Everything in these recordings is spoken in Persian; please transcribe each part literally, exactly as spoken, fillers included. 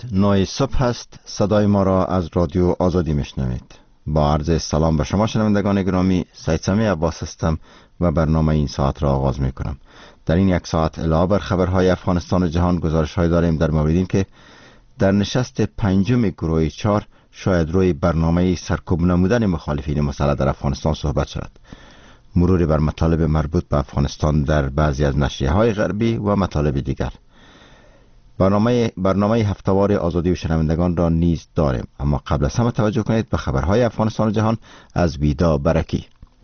نوی صبح است. صدای ما را از رادیو آزادی میشنوید. با عرض سلام به شما شنوندگان گرامی، سید سمی عباس هستم و برنامه این ساعت را آغاز می کنم. در این یک ساعت علاوه بر خبرهای افغانستان و جهان گزارش های داریم در مورد این که در نشست پنجم گروه چهار شاید روی برنامه سرکوب نمودن مخالفین مسلح در افغانستان صحبت شود. مروری بر مطالب مربوط به افغانستان در بعضی از نشریه های غربی و مطالب دیگر. برنامه برنامه هفتهوار آزادی و شنوندگان را نیز داریم، اما قبل از همه توجه کنید به خبرهای افغانستان و جهان از ویدا برکی.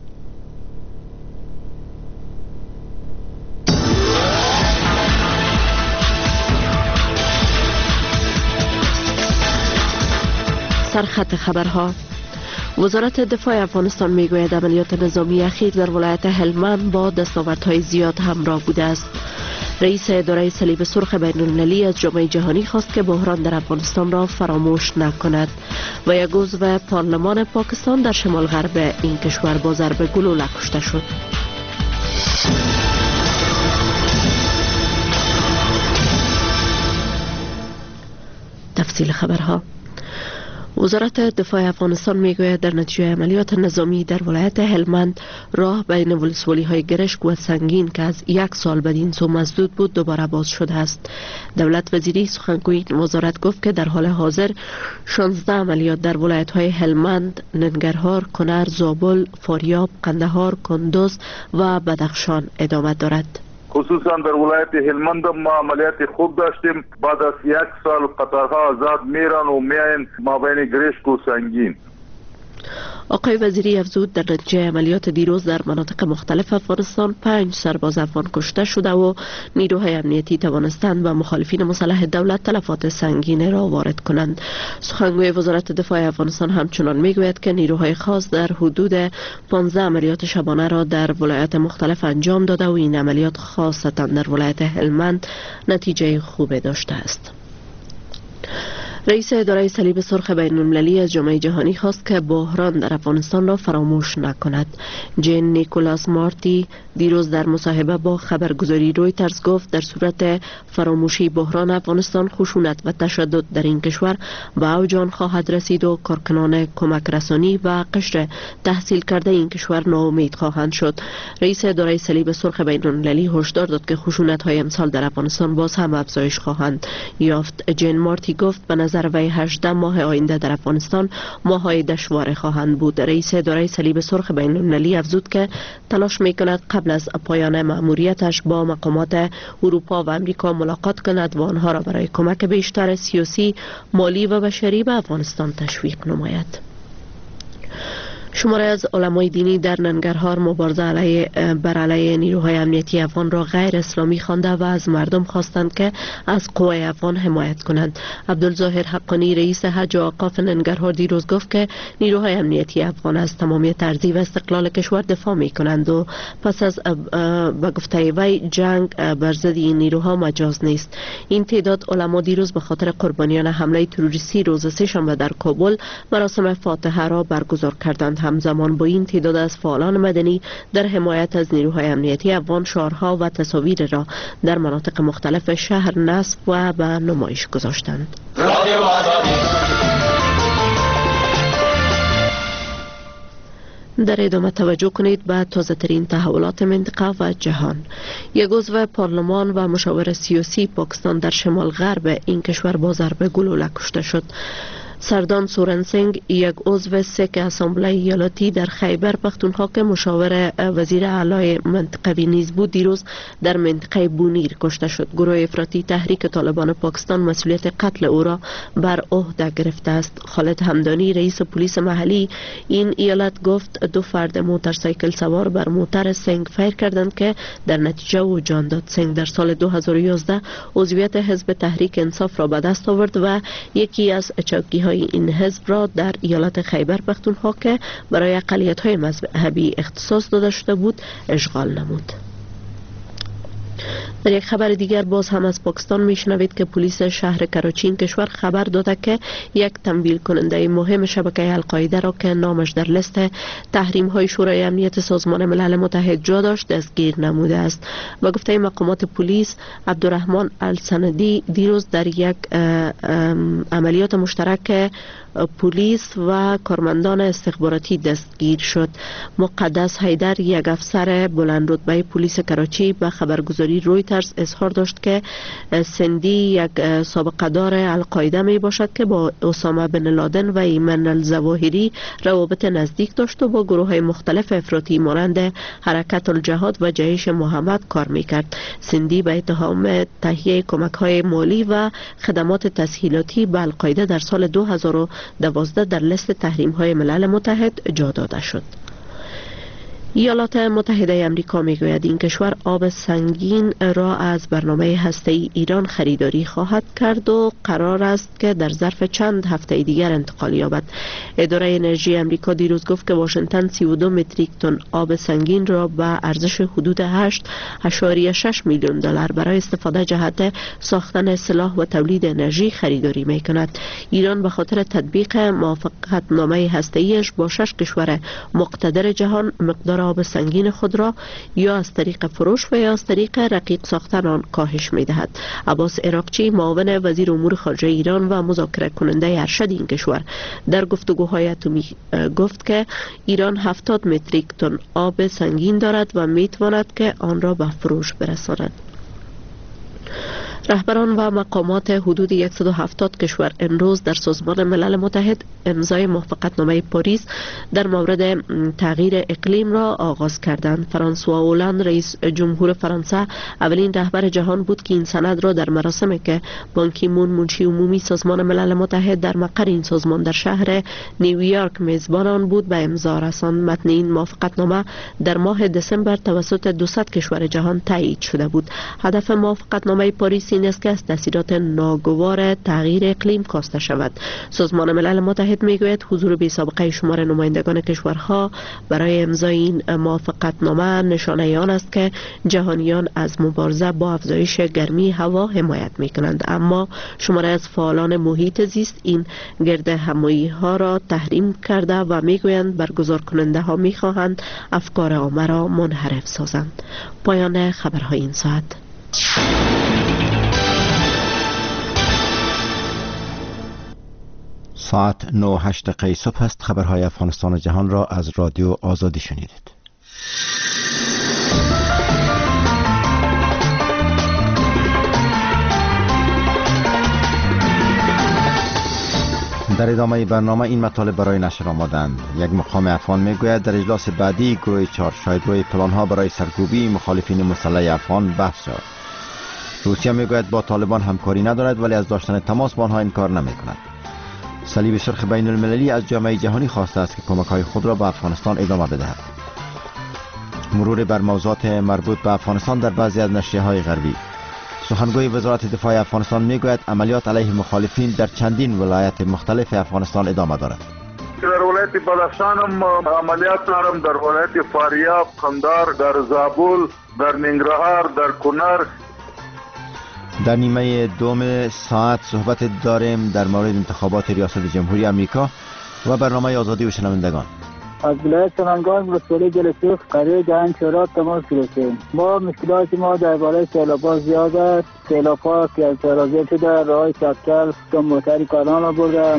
سرخط خبرها. وزارت دفاع افغانستان میگوید عملیات نظامی اخیر در ولایت هلمند با دستاوردهای زیاد همراه بوده است. رئیس اداره صلیب سرخ بین المللی از جامعه جهانی خواست که بحران در افغانستان را فراموش نکند و یک عضو پارلمان پاکستان در شمال غرب این کشور با ضرب گلوله کشته شد. تفصیل خبرها. وزارت دفاع افغانستان میگوید در نتیجه عملیات نظامی در ولایت هلمند راه بین ولسوالی های گرشک و سنگین که از یک سال بدین سو مسدود بود دوباره باز شده است. دولت وزیری سخنگوی وزارت گفت که در حال حاضر شانزده عملیات در ولایت های هلمند، ننگرهار، کنر، زابل، فاریاب، قندهار، کندوز و بدخشان ادامه دارد. خصوصا در ولایت هلمند ما عملیات خوب داشتیم. بعد از یک سال قطارها آزاد میرن و میاین مابین گرشک و سنگین. آقای وزیری افزود در نتیجه عملیات دیروز در مناطق مختلف افغانستان پنج سرباز افغان کشته شده و نیروهای امنیتی توانستند و مخالفین مسلح دولت تلفات سنگین را وارد کنند. سخنگوی وزارت دفاع افغانستان همچنان میگوید که نیروهای خاص در حدود پانزده عملیات شبانه را در ولایات مختلف انجام داده و این عملیات خاصتا در ولایت هلمند نتیجه خوب داشته است. رئیس اداره صلیب سرخ بین المللی از جامعه جهانی خواست که بحران در افغانستان را فراموش نکند. جین نیکولاس مارتی دیروز در مصاحبه با خبرگزاری رویترز گفت در صورت فراموشی بحران افغانستان خشونت و تشدد در این کشور به اوج آن خواهد رسید و کارکنان کمک رسانی و قشر تحصیل کرده این کشور ناامید خواهند شد. رئیس اداره صلیب سرخ بین المللی هشدار داد که خشونت های امسال در افغانستان باز هم افزایش خواهند یافت. جین مارتی گفت به نظر وی هجده ماه آینده در افغانستان ماه‌های دشوار خواهند بود. رئیس اداره صلیب سرخ بین المللی افزود که تلاش می‌کند قبل از پایان مأموریتش با مقامات اروپا و امریکا ملاقات کند و آنها را برای کمک بیشتر سیاسی، مالی و بشری به افغانستان تشویق نماید. شماره از علمای دینی در ننگرهار مبارزه علیه بر علیه نیروهای امنیتی افغان را غیر اسلامی خوانده و از مردم خواستند که از قوای افغان حمایت کنند. عبدالظاهر حقانی رئیس حج و اوقاف ننگرهار دیروز گفت که نیروهای امنیتی افغان از تمامیت ارضی و استقلال کشور دفاع می کنند و پس از به گفته وی جنگ بر ضد این نیروها مجاز نیست. این تعداد علما دیروز به خاطر قربانیان حمله تروریستی روز سه‌شنبه در کابل مراسم فاتحه را برگزار کردند. همزمان با این تعداد از فعالان مدنی در حمایت از نیروهای امنیتی افغان شعارها و تصاویر را در مناطق مختلف شهر نصب و به نمایش گذاشتند. در ادامه توجه کنید به تازه ترین تحولات منطقه و جهان. یک عضو پارلمان و مشاور سیاسی پاکستان در شمال غرب این کشور با ضرب گلوله کشته شد. سردان سورن سنگ، یک عضو سیک اسامبله ایالتی در خیبر پختونخوا که مشاور وزیر اعلی منطقوی نیز بود، دیروز در منطقه بونیر کشته شد. گروه افراطی تحریک طالبان پاکستان مسئولیت قتل او را بر عهده گرفته است. خالد همدانی رئیس پلیس محلی این ایالت گفت دو فرد موتورسایکل سوار بر موتر سنگ فیر کردند که در نتیجه او جان داد. سنگ در سال دو هزار و یازده عضویت حزب تحریک انصاف را به دست آورد و یکی از چوکی‌های این حزب را در ایالت خیبر پختونخوا که برای اقلیت‌های مذهبی اختصاص داده شده بود اشغال نمود. در یک خبر دیگر باز هم از پاکستان میشنوید که پلیس شهر کراچی این کشور خبر داده که یک تمویل کننده مهم شبکه القاعده را که نامش در لیست تحریم های شورای امنیت سازمان ملل متحد جا داشت دستگیر نموده است. با گفته مقامات پلیس، عبدالرحمن السندی دیروز در یک عملیات مشترک پلیس و کارمندان استخباراتی دستگیر شد. مقدس حیدر، یک افسر بلند رتبه پلیس کراچی، به خبرگزاری رویترز اظهار داشت که سندی یک سابقه دار القاعده می باشد که با اسامه بن لادن و ایمن الظواهری روابط نزدیک داشت و با گروه های مختلف افراطی مانند حرکت الجهاد و جیش محمد کار می کرد. سندی به اتهام تهیه کمک های مالی و خدمات تسهیلاتی به القاعده در سال دو هزار و دوازده در لیست تحریم های ملل متحد جا داده شد. ایالات متحده آمریکا میگوید این کشور آب سنگین را از برنامه هسته‌ای ایران خریداری خواهد کرد و قرار است که در ظرف چند هفته دیگر انتقال یابد. اداره انرژی آمریکا دیروز گفت که واشنگتن سی و دو متریک تن آب سنگین را به ارزش حدود هشت اشاریه شش میلیون دلار برای استفاده جهت ساختن سلاح و تولید انرژی خریداری میکند. ایران به خاطر تطبیق موافقتنامه هسته‌ایش با شش کشور مقتدر جهان مقدار آب سنگین خود را یا از طریق فروش و یا از طریق رقیق ساختن آن کاهش می دهد. عباس عراقچی، معاون وزیر امور خارجه ایران و مذاکره کننده ارشد این کشور، در گفتگوهای اتمی گفت که ایران هفتاد متریک تن آب سنگین دارد و می تواند که آن را به فروش برساند. رهبران و مقامات حدود صد و هفتاد کشور امروز در سازمان ملل متحد امضای موافقتنامه پاریس در مورد تغییر اقلیم را آغاز کردند. فرانسوا اولند، رئیس جمهور فرانسه، اولین رهبر جهان بود که این سند را در مراسمی که بان کی مون، منشی عمومی سازمان ملل متحد در مقر این سازمان در شهر نیویورک میزبان آن بود به امضا رساند. متن این موافقتنامه در ماه دسامبر توسط دویست کشور جهان تایید شده بود. هدف موافقتنامه پاریس این است که از تاثیرات ناگوار تغییر اقلیم کاسته شود. سازمان ملل متحد میگوید حضور بی سابقه شمار نمایندگان کشورها برای امضای این موافقتنامه نشانه آن است که جهانیان از مبارزه با افزایش گرمی هوا حمایت میکنند، اما شماره از فعالان محیط زیست این گرد همایی ها را تحریم کرده و میگویند برگزار کننده ها میخواهند افکار عامه را منحرف سازند. پایان خبرهای این ساعت. ساعت نه و هشت دقیقه صبح است. خبرهای افغانستان و جهان را از رادیو آزادی شنیدید. در ادامه برنامه این مطالب برای نشر آمدند. یک مقام افغان میگوید در اجلاس بعدی گروه چهار شاید روی پلانها برای سرکوبی مخالفین مسلح افغان بحث شد. روسیه میگوید با طالبان همکاری ندارد ولی از داشتن تماس با آنها انکار نمیکند. صلیب سرخ بین المللی از جامعه جهانی خواسته است که کمک‌های خود را به افغانستان ادامه بدهد. مرور بر موضوعات مربوط به افغانستان در بعضی از نشریه‌های غربی. سخنگوی وزارت دفاع افغانستان میگوید عملیات علیه مخالفین در چندین ولایت مختلف افغانستان ادامه دارد. در ولایت بدخشان هم عملیات دارم، در ولایت فاریاب، قندار، در زابل، در ننگرهار، در کنر. در نیمه دوم ساعت صحبت داریم در مورد انتخابات ریاست جمهوری آمریکا و برنامه آزادی و شنوندگان. از ولایت سمنگان ولسوالی جلسوخ قریه جهان چهارات تماس گرفتیم. ما مشکلات ما در بالای سیلاب‌ها زیاد است. سیلاب‌ها که از ترازی شده راهی چپکل تا موتری کانال را بردن.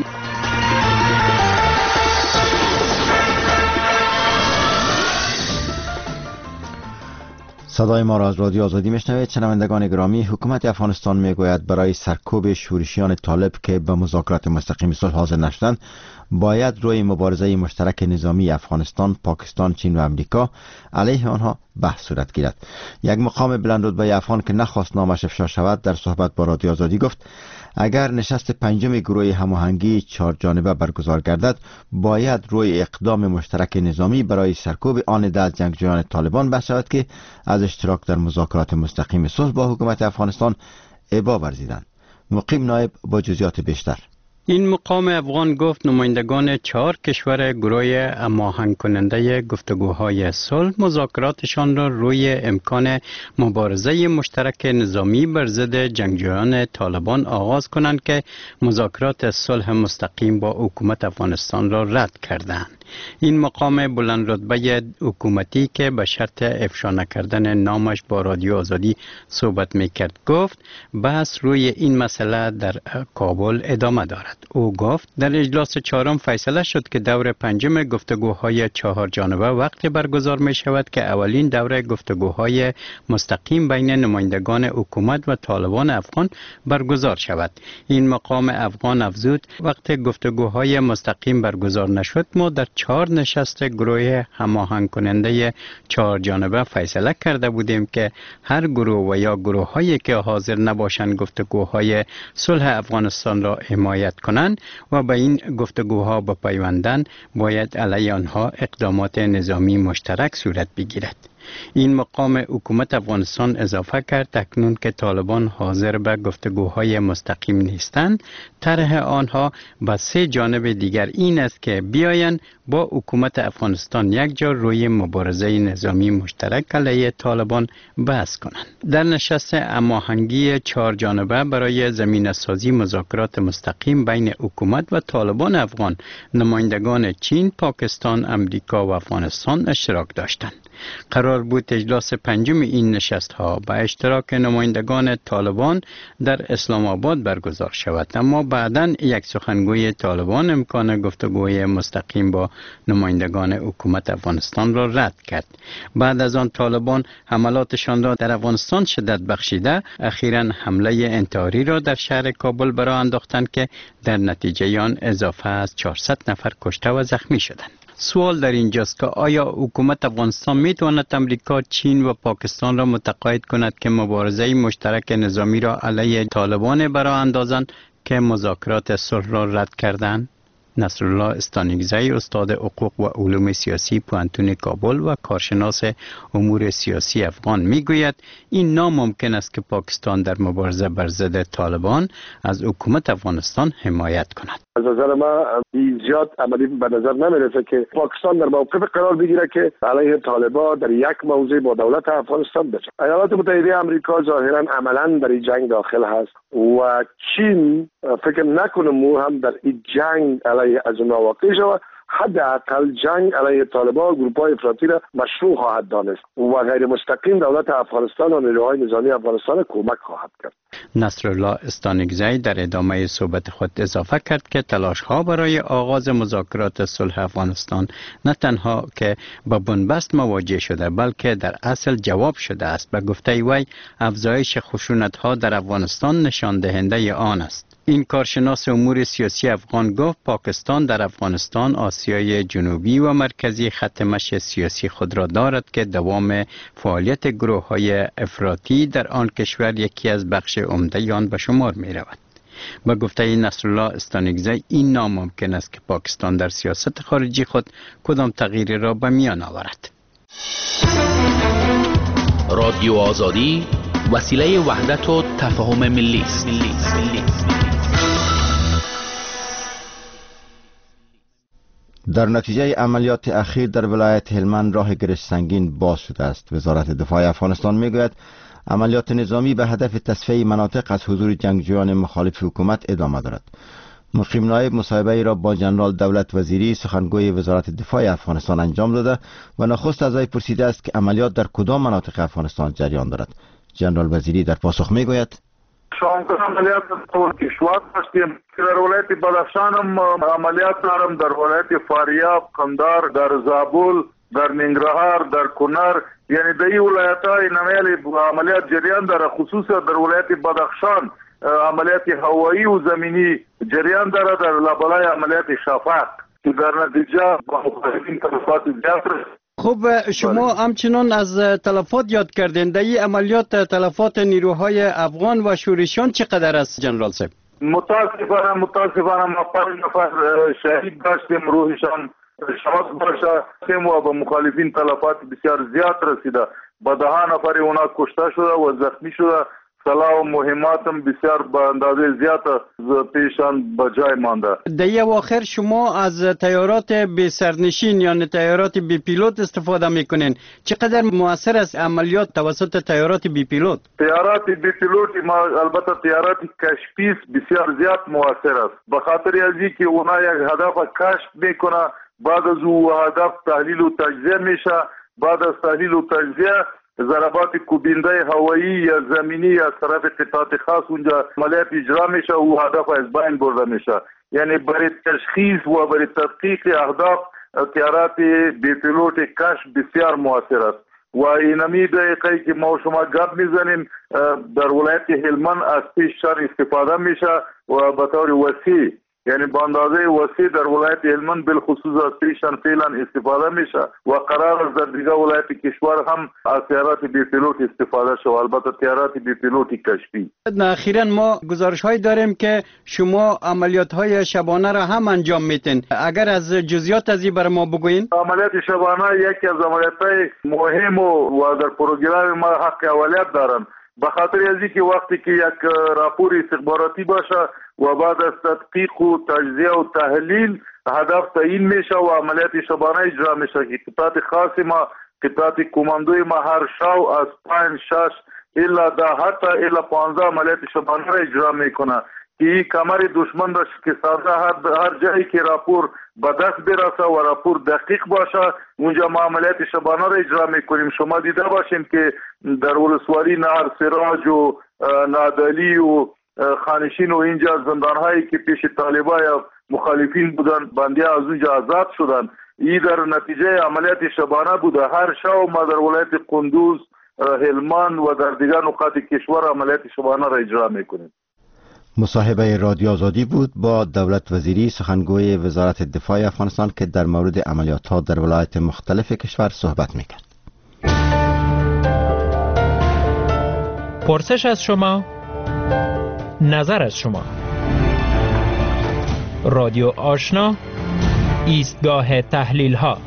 صدای ما را از رادیو آزادی میشنوید. شنوندگان گرامی، حکومت افغانستان میگوید برای سرکوب شورشیان طالب که به مذاکرات مستقیم صلح حاضر نشدند باید روی مبارزه مشترک نظامی افغانستان، پاکستان، چین و امریکا علیه آنها بحث صورت گیرد. یک مقام بلند رتبه افغان که نخواست نامش افشا شود در صحبت با رادیو آزادی گفت اگر نشست پنجم گروه هماهنگی چهار جانبه برگزار گردد باید روی اقدام مشترک نظامی برای سرکوب آن عده از جنگجویان طالبان بحث شود که از اشتراک در مذاکرات مستقیم صلح با حکومت افغانستان ابا ورزیدند. مقیم نایب با جزئیات بیشتر. این مقام افغان گفت نمایندگان چهار کشور گروه هماهنگ کننده گفتگوهای صلح مذاکراتشان را روی امکان مبارزه مشترک نظامی بر ضد جنگجویان طالبان آغاز کنند که مذاکرات صلح مستقیم با حکومت افغانستان را رد کردند. این مقام بلند رتبه حکومتی که به شرط افشا نکردن نامش با رادیو آزادی صحبت میکرد گفت بحث روی این مسئله در کابل ادامه دارد. او گفت در اجلاس چهارم فیصله شد که دور پنجم گفتگوهای چهار جانبه وقتی برگزار می شود که اولین دوره گفتگوهای مستقیم بین نمایندگان حکومت و طالبان افغان برگزار شود. این مقام افغان افزود وقتی گفتگوهای مستقیم برگزار نشد ما در چهار نشست گروه هماهنگ کننده چهار جانبه فیصله کرده بودیم که هر گروه و یا گروه هایی که حاضر نباشند گفتگوهای صلح افغانستان را حمایت کنند و به این گفتگوها بپیوندند باید علیه آنها اقدامات نظامی مشترک صورت بگیرد. این مقام حکومت افغانستان اضافه کرد اکنون که طالبان حاضر به گفتگوهای مستقیم نیستند طرح آنها به سه جانب دیگر این است که بیایند با حکومت افغانستان یک جا روی مبارزه نظامی مشترک علیه طالبان بحث کنند. در نشست هماهنگی چهار جانبه برای زمینه سازی مذاکرات مستقیم بین حکومت و طالبان افغان نمایندگان چین، پاکستان، امریکا و افغانستان اشتراک داشتند. قرار بود اجلاس پنجم این نشست ها با اشتراک نمایندگان طالبان در اسلام آباد برگزار شود، اما بعداً یک سخنگوی طالبان امکان گفتگوی مستقیم با نمایندگان حکومت افغانستان را رد کرد. بعد از آن طالبان حملاتشان را در افغانستان شدت بخشیده اخیراً حمله انتحاری را در شهر کابل برآ انداختند که در نتیجه آن اضافه از چهارصد نفر کشته و زخمی شدند. سوال در اینجاست که آیا حکومت افغانستان میتواند امریکا، چین و پاکستان را متقاعد کند که مبارزه مشترک نظامی را علیه طالبان برآ اندازند که مذاکرات صلح را رد کردند؟ نصرالله استانگزی استاد حقوق و علوم سیاسی پوهنتون کابل و کارشناس امور سیاسی افغان میگوید این ناممکن است که پاکستان در مبارزه بر ضد طالبان از حکومت افغانستان حمایت کند. از نظر ما زیاد عملی به نظر نمیرسه که پاکستان در موقف قرار بگیره که علیه طالبان در یک موضع با دولت افغانستان بشه. ایالات متحده آمریکا ظاهرا عملا در این جنگ داخل هست و چین فکر نکنه مو هم در این جنگ علیه از اونها واقع شود. حداقل جنگ علیه طالبان و گروه‌های افراطی را مشروع خواهد دانست و غیر مستقیم دولت افغانستان و نیروهای نظامی افغانستان کمک خواهد کرد. نصرالله استانگزی در ادامه صحبت خود اضافه کرد که تلاش‌ها برای آغاز مذاکرات صلح افغانستان نه تنها که با بنبست مواجه شده بلکه در اصل جواب شده است. به گفته وی افزایش خشونت‌ها در افغانستان نشان دهنده آن است. این کارشناس امور سیاسی افغان گفت پاکستان در افغانستان، آسیای جنوبی و مرکزی خط مشی سیاسی خود را دارد که دوام فعالیت گروه‌های افراطی در آن کشور یکی از بخش عمده آن به شمار می رود. با گفته نصرالله استانگزی این ناممکن است که پاکستان در سیاست خارجی خود کدام تغییری را به میان آورد. رادیو آزادی وسیله وحدت و تفاهم ملی است. در نتیجه عملیات اخیر در ولایت هلمند راه گرش سنگین باز شده است. وزارت دفاع افغانستان میگوید عملیات نظامی به هدف تصفیه مناطق از حضور جنگجویان مخالف حکومت ادامه دارد. مقیم نایب مصاحبه ای را با جنرال دولت وزیری سخنگوی وزارت دفاع افغانستان انجام داده و نخست از وی پرسیده است که عملیات در کدام مناطق افغانستان جریان دارد. جنرال وزیری در پاسخ میگوید شامل عملیات در کشور داشتیم که در ولایت بدخشان هم عملیات دارم، در ولایت فاریاب، قندار، در زابل، در ننگرهار، در کنر، یعنی در این ولایت های نمیل عملیات جریان داره. خصوصا در ولایت بدخشان عملیات هوایی و زمینی جریان داره در لابلای عملیات شفاق که در نتیجه با مخالفین تلفات زیاد رسید. خب شما همچنان از تلفات یاد کردین، در این عملیات تلفات نیروهای افغان و شورشیان چقدر است جنرال صاحب؟ متاسفانه متاسفانه ما پنج نفر شهید داشتیم، روحشان شاد باشه و به مخالفین تلفات بسیار زیاد رسیده. با ده نفر اونا کشته شده و زخمی شده. سلاح و مهمات هم بسیار به اندازه زیاد پیشان به جای مانده. در یه آخر شما از طیارات بی سرنشین یا طیارات بی پیلوت استفاده میکنین. چقدر مؤثر است عملیات توسط طیارات بی پیلوت؟ طیارات بی پیلوت ما البته طیارات کشفی بسیار زیاد مؤثر است، به خاطر ازی که اونا یک هدف کشف میکنه، بعد از او هدف تحلیل و تجزیه میشه، بعد از تحلیل و تجزیه ضربات کوبنده هوایی یا زمینی یا طرف قطعات خاص اونجا عملیات اجرا میشه و هدف از بین برده میشه. یعنی برای تشخیص و برای تحقیق اهداف طیارات بی پیلوت کشف بسیار مؤثر است و اینمی دقیقه که ما شما گپ میزنیم در ولایت هلمند از پیشتر استفاده میشه و به طور وسیع، یعنی به اندازه وسیع در ولایت هلمند بالخصوص از پیشان فعلا استفاده میشه و قرار است در دیگر ولایت کشور هم از طیارات بی پیلوت استفاده شود، البته طیارات بی پیلوت کشفی. اخیراً ما گزارش های داریم که شما عملیات های شبانه را هم انجام میتین. اگر از جزئیات از این بر ما بگوین. عملیات شبانه یکی از عملیات های مهم و در پروگرام ما حق اولیت دارن، به خاطر ازی که وقتی که یک راپور استخباراتی باشه و بعد از تدقیق و تجزیه و تحلیل هدف تعیین میشه و عملیات شبانه اجرا میشه که قطعات خاص ما قطعات کماندوی ما هر شو از پنج شش الا ده حتی الا پانزده عملیات شبانه را اجرا میکنه که این کمر دشمن را شکستانده هر, هر جایی که راپور به دست برسه و راپور دقیق باشه اونجا ما عملیات شبانه را اجرا میکنیم. شما دیده باشین که در ولسوالی نهر سراج و نادلی و خانشین و اینجا زندان هایی که پیش طالبان یا مخالفین بودن بندی از اونجا آزاد شدن، این در نتیجه عملیات شبانه بوده. هر شب ما در ولایت قندوز، هلمند و در دیگر نقاط کشور عملیات شبانه را اجرا میکنیم. مصاحبه رادیو آزادی بود با دولت وزیری سخنگوی وزارت دفاع افغانستان که در مورد عملیات ها در ولایت مختلف کشور صحبت میکرد. پرسش از شما، نظر از شما. رادیو آشنا، ایستگاه تحلیل ها.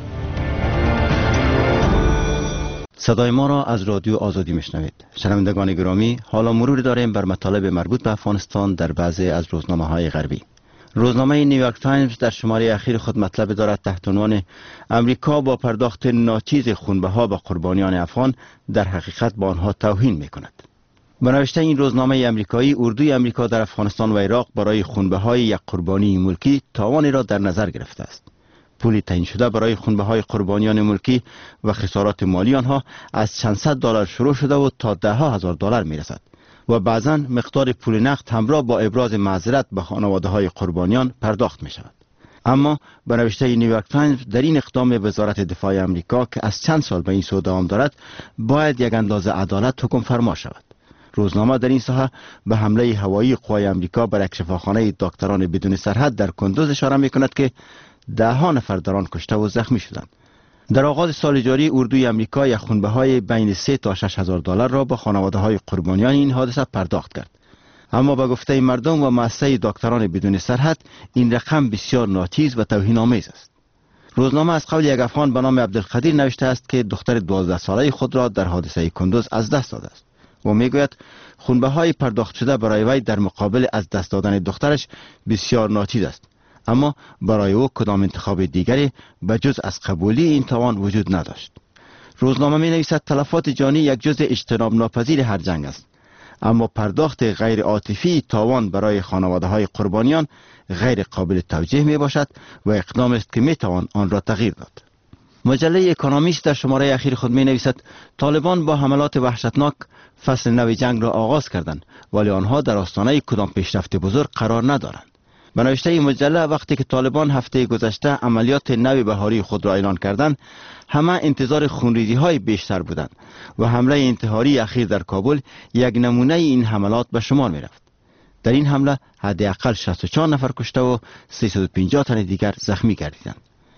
صدای ما را از رادیو آزادی میشنوید. شنوندگان گرامی، حالا مروری داریم بر مطالب مربوط به افغانستان در بعضی از روزنامه های غربی. روزنامه نیویورک تایمز در شماره اخیر خود مطلب دارد تحت عنوان امریکا با پرداخت ناچیز خونبها به قربانیان افغان در حقیقت با آنها توهین میکند. به نوشته این روزنامه امریکایی، اردوی امریکا در افغانستان و عراق برای خونبهای یک قربانی ملکی تاوانی را در نظر گرفته است. پولی تعیین شده برای خونبهای قربانیان ملکی و خسارات مالی آنها از چند صد دلار شروع شده و تا ده ها هزار دلار می رسد و بعضا مقدار پول نقد همراه با ابراز معذرت به خانواده های قربانیان پرداخت می شود. اما به نوشته نیویورک تایمز، در این اقدام وزارت دفاع امریکا که از چند سال به این سو دوام دارد باید یک اندازه عدالت حکم فرما شود. روزنامه در این ساحه به حمله هوایی قوای امریکا بر یک شفاخانه دکتران بدون سرحد در کندوز اشاره می کند که ده ها نفر در آن کشته و زخمی شدند. در آغاز سال جاری اردوی امریکا یک خونبهای بین سه تا شش هزار دلار را به خانواده های قربانیان این حادثه پرداخت کرد. اما به گفته مردم و مؤسسه دکتران بدون سرحد این رقم بسیار ناچیز و توهین آمیز است. روزنامه از قول یک افغان به نام عبدالقدیر نوشته است که دختر دوازده ساله خود را در حادثه کندوز از دست داده است و میگوید خونبهای پرداخت شده برای وی در مقابل از دست دادن دخترش بسیار ناچیز است، اما برای او کدام انتخاب دیگری به جز از قبولی این توان وجود نداشت. روزنامه می نویسد تلفات جانی یک جزء اجتناب ناپذیر هر جنگ است، اما پرداخت غیر عاطفی تاوان برای خانواده های قربانیان غیر قابل توجیه می باشد و اقدام است که می توان آن را تغییر داد. مجله اکونومیست در شماره اخیر خود می نویسد طالبان با حملات وحشتناک فصل نو جنگ را آغاز کردند، ولی آنها در آستانه کدام پیشرفت بزرگ قرار ندارند. به نوشته این مجله، وقتی که طالبان هفته گذشته عملیات نو بهاری خود را اعلان کردند، همه انتظار خونریزی های بیشتر بودند و حمله انتحاری اخیر در کابل یک نمونه این حملات به شمار می رفت. در این حمله حداقل شصت و چهار نفر کشته و سیصد و پنجاه تن دیگر زخمی گردیدند.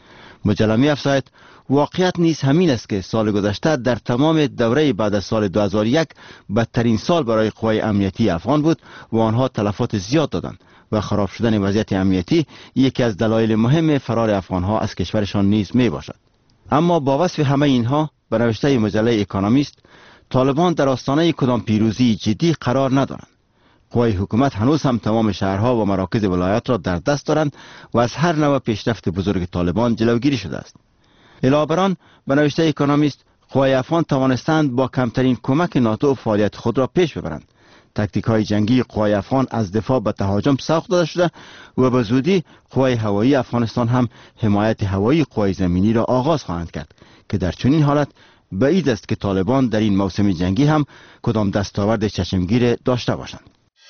مجله می افزاید واقعیت نیز همین است که سال گذشته در تمام دوره بعد از سال دو هزار و یک بدترین سال برای قوای امنیتی افغان بود و آنها تلفات زیاد دادند و خراب شدن وضعیت امنیتی یکی از دلایل مهم فرار افغانها از کشورشان نیز می باشد. اما با وصف همه اینها، به نوشته مجله اکونومیست، طالبان در آستانه کدام پیروزی جدی قرار ندارند. قوای حکومت هنوز هم تمام شهرها و مراکز ولایات را در دست دارند و از هر نوع پیشرفت بزرگ طالبان جلوگیری شده است. علاوه بر آن، به نوشته اکونومیست، قوای افغان توانستند با کمترین کمک ناتو فعالیت خود را پیش ببرند. تاکتیک های جنگی قوای افغان از دفاع به تهاجم سوق داده شده و به زودی قوای هوایی افغانستان هم حمایت هوایی قوای زمینی را آغاز خواهند کرد که در چنین حالت بعید است که طالبان در این موسم جنگی هم کدام دستاورد چشمگیر داشته باشند.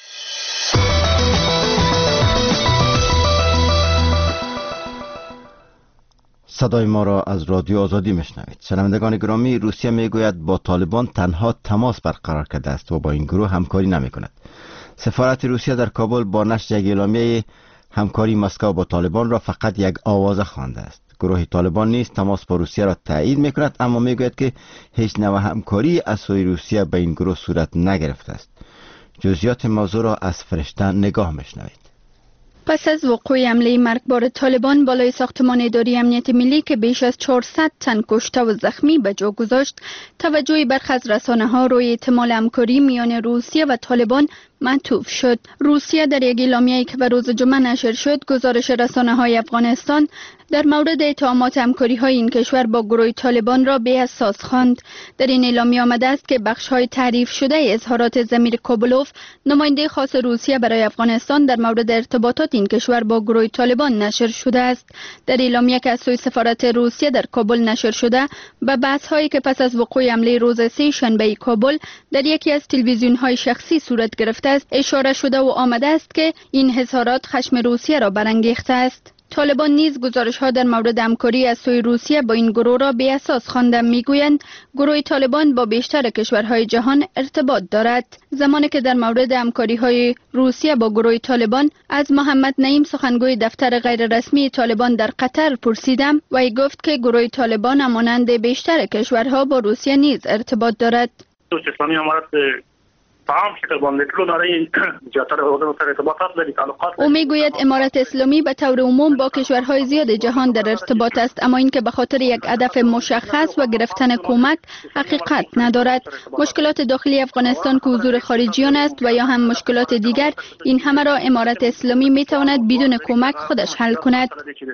صدای ما را از رادیو آزادی میشنوید. شنوندگان گرامی، روسیه میگوید با طالبان تنها تماس برقرار کرده است و با این گروه همکاری نمی کند. سفارت روسیه در کابل با نشر یک اعلامیه همکاری مسکو با طالبان را فقط یک آوازه خوانده است. گروه طالبان نیز تماس با روسیه را تایید میکند، اما میگوید که هیچ نوع همکاری از سوی روسیه به این گروه صورت نگرفته است. جزئیات موضوع را از فرشته نگاه میشنوید. پس از وقوع حمله مرگبار طالبان بالای ساختمان اداره امنیت ملی که بیش از چهارصد تن کشته و زخمی به جا گذاشت، توجه برخی از رسانه‌ها روی احتمال همکاری میان روسیه و طالبان معطوف شد. روسیه در یک اعلامیه‌ای که به روز جمعه نشر شد، گزارش رسانه‌های افغانستان در مورد اتهامات همکاری‌های این کشور با گروه طالبان را بی اساس خواند. در این اعلامیه آمده است که بخش‌های تعریف شده اظهارات ضمیر کوبلوف، نماینده خاص روسیه برای افغانستان، در مورد ارتباطات این کشور با گروه طالبان نشر شده است. در اعلامیه که از سوی سفارت روسیه در کابل نشر شده، به بحث‌هایی که پس از وقوع حمله روز سه شنبه کابل در یکی از تلویزیون‌های شخصی صورت گرفته است اشاره شده و آمده است که این اظهارات خشم روسیه را برانگیخته است. طالبان نیز گزارش‌ها در مورد همکاری از سوی روسیه با این گروه را بی اساس خوانده. میگویند گروه طالبان با بیشتر کشورهای جهان ارتباط دارد. زمانی که در مورد همکاری‌های روسیه با گروه طالبان از محمد نعیم، سخنگوی دفتر غیررسمی طالبان در قطر، پرسیدم و ای گفت که گروه طالبان همانند بیشتر کشورها با روسیه نیز ارتباط دارد. او میگوید امارت اسلامی به طور عموم با کشورهای زیاد جهان در ارتباط است، اما اینکه به خاطر یک هدف مشخص و گرفتن کمک حقیقت ندارد. مشکلات داخلی افغانستان که حضور خارجیان است و یا هم مشکلات دیگر، این همه را امارت اسلامی میتواند بدون کمک خودش حل کند.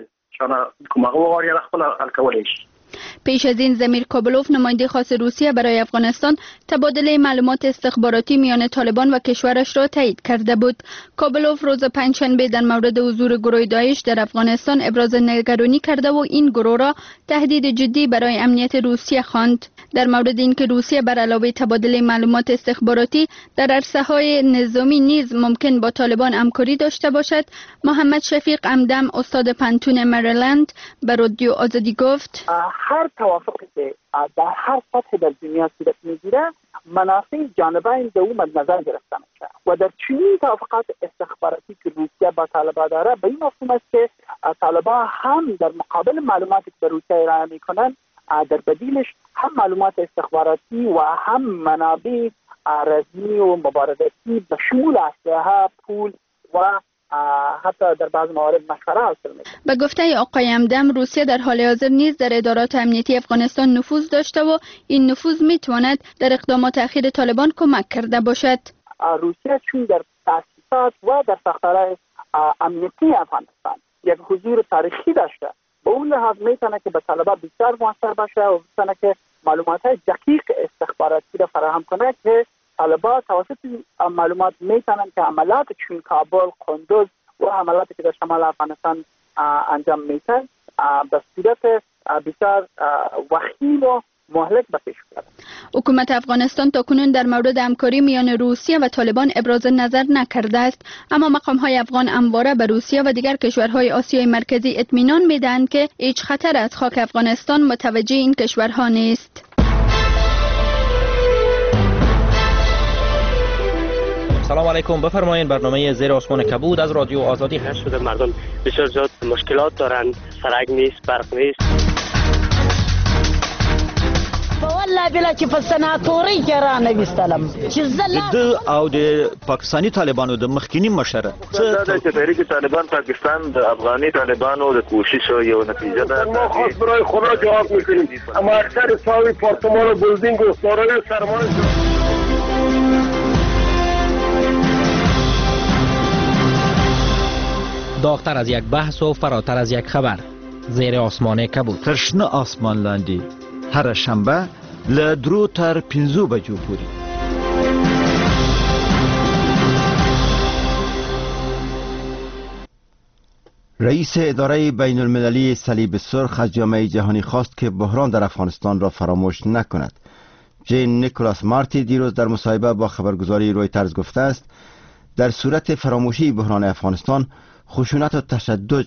پیش از این ضمیر کوبلوف، نماینده خاص روسیه برای افغانستان، تبادله معلومات استخباراتی میان طالبان و کشورش را تایید کرده بود. کوبلوف روز پنجشنبه در مورد حضور گروه داعش در افغانستان ابراز نگرانی کرده و این گروه را تهدید جدی برای امنیت روسیه خواند. در مورد اینکه روسیه بر علاوه تبادله معلومات استخباراتی در عرصه‌های نظامی نیز ممکن با طالبان همکاری داشته باشد، محمد شفیق عمدم، استاد پانتون مریلند، به رادیو آزادی گفت: هر توافقی که در هر سطح در دنیا صورت میگیره، منافع جانبین دو مد نظر گرفته میشه و در چنین توافقات استخباراتی که روسیه با طالبان داره، به این مفهوم است که طالبان هم در مقابل معلوماتی که به روسیه ارائه میکنن، در بدیلش هم معلومات استخباراتی و هم منابع رزمی و مبارزاتی به شمول اسلحه، پول و حتی در بعض موارد مشوره حاصل می‌کنه. به گفته آقای همدم، روسیه در حال حاضر نیز در ادارات امنیتی افغانستان نفوذ داشته و این نفوذ میتواند در اقدامات اخیر طالبان کمک کرده باشد. روسیه چون در تأسیسات و در ساختارهای امنیتی افغانستان یک حضور تاریخی داشته، به اون لحاظ میتونه که به طالبان بسیار موثر باشه و میتونه که معلومات‌های دقیق استخباراتی را فراهم کنه که طالبان توسط معلومات میتونن که عملیات چون کابل، قندوز و عملیاتی که در شمال افغانستان انجام میتن به صورت بسیار وخیم و مهلک به پیش ببرن. حکومت افغانستان تاکنون در مورد همکاری میان روسیه و طالبان ابراز نظر نکرده است، اما مقام‌های افغان همواره به روسیه و دیگر کشورهای آسیای مرکزی اطمینان میدهند که هیچ خطر از خاک افغانستان متوجه این کشورها نیست. سلام علیکم، بفرمایید. برنامه زیر آسمان کبود از رادیو آزادی هست. شده مردم بسیار زیاد مشکلات دارند، سرک نیست، برق نیست. والله بلا چې په سناتوري کې را نویستلم چې زله د او د پاکستانی طالبانو د مخکینی مشره څه چې تحریک طالبان پاکستان د افغاني طالبانو د کوشش یو نتیجه ده. ما خاص برای خدا جواب میکنیم، اما اکثر ساوی پارتمان و بلدینگ و سارای سرمان داغتر از یک بحث و فراتر از یک خبر، زیر آسمان کبود. ترشنه آسمان لاندی هر شنبه له درو تر پنځو بجو پورې. رئیس اداره بین المللی صلیب سرخ از جامعه جهانی خواست که بحران در افغانستان را فراموش نکند. جین نیکولاس مارتی دیروز در مصاحبه با خبرگزاری رویترز گفته است در صورت فراموشی بحران افغانستان خشونت و تشدد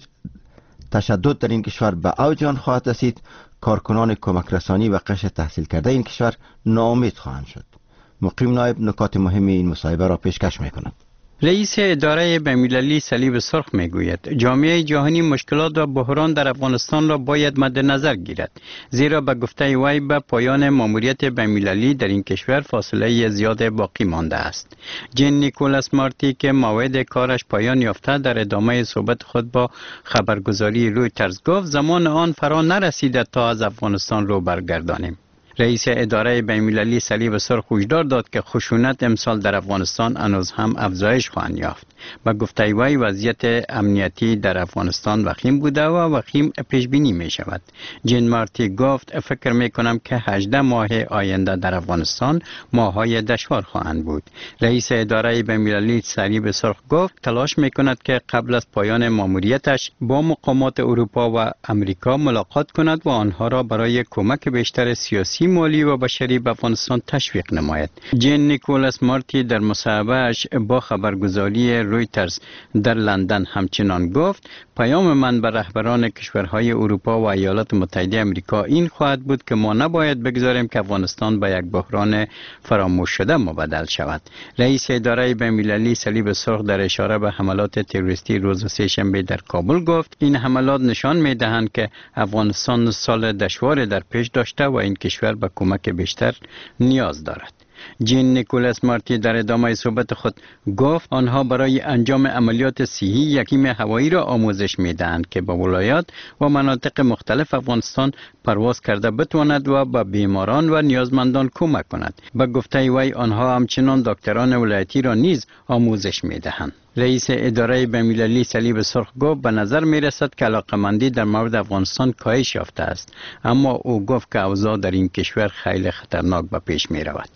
تشدد در این کشور به اوج آن خواهد رسید. کارکنان کمک رسانی و قشر تحصیل کرده این کشور ناامید خواهند شد. مقیم نایب نکات مهم این مصاحبه را پیشکش می‌کند. رئیس اداره بین‌المللی صلیب سرخ میگوید جامعه جهانی مشکلات و بحران در افغانستان را باید مد نظر گیرد، زیرا به گفته وی به پایان ماموریت بین‌المللی در این کشور فاصله زیاد باقی مانده است. جین نیکولاس مارتی که موعد کارش پایان یافته در ادامه صحبت خود با خبرگزاری رویترز گفت زمان آن فرا نرسیده تا از افغانستان رو برگردانیم. رئیس اداره بین‌المللی صلیب سرخ هشدار داد که خشونت امسال در افغانستان هنوز هم افزایش خواهد یافت. با گفته وی وضعیت امنیتی در افغانستان وخیم بوده و وخیم پیش بینی می شود. جین مارتی گفت فکر می کنم که هجده ماه آینده در افغانستان ماه‌های دشوار خواهند بود. رئیس اداره بین‌المللی صلیب سرخ گفت تلاش می کند که قبل از پایان ماموریتش با مقامات اروپا و امریکا ملاقات کند و آنها را برای کمک بیشتر سیاسی، مالی و بشری به افغانستان تشویق نماید. جین نیکولاس مارتی در مصاحبه‌اش با خبرگزاری رویترز در لندن همچنان گفت پیام من به رهبران کشورهای اروپا و ایالات متحده آمریکا این خواهد بود که ما نباید بگذاریم که افغانستان به یک بحران فراموش شده مبدل شود. رئیس اداره بین‌المللی صلیب سرخ در اشاره به حملات تروریستی روز سه‌شنبه در کابل گفت این حملات نشان می‌دهند که افغانستان سال دشوار در پیش داشته و این کشور به کمک بیشتر نیاز دارد. جین نیکولاس مارتی در ادامه صحبت خود گفت آنها برای انجام عملیات صحی یکیم هوایی را آموزش میدهند که به ولایات و مناطق مختلف افغانستان پرواز کرده بتواند و به بیماران و نیازمندان کمک کند. به گفته وی آنها همچنان دکتران ولایتی را نیز آموزش میدهند. رئیس اداره بین‌المللی صلیب سرخ گفت به نظر می رسد که علاقمندی در مورد افغانستان کاهش یافته است، اما او گفت که اوضاع در این کشور خیلی خطرناک به پیش می رود.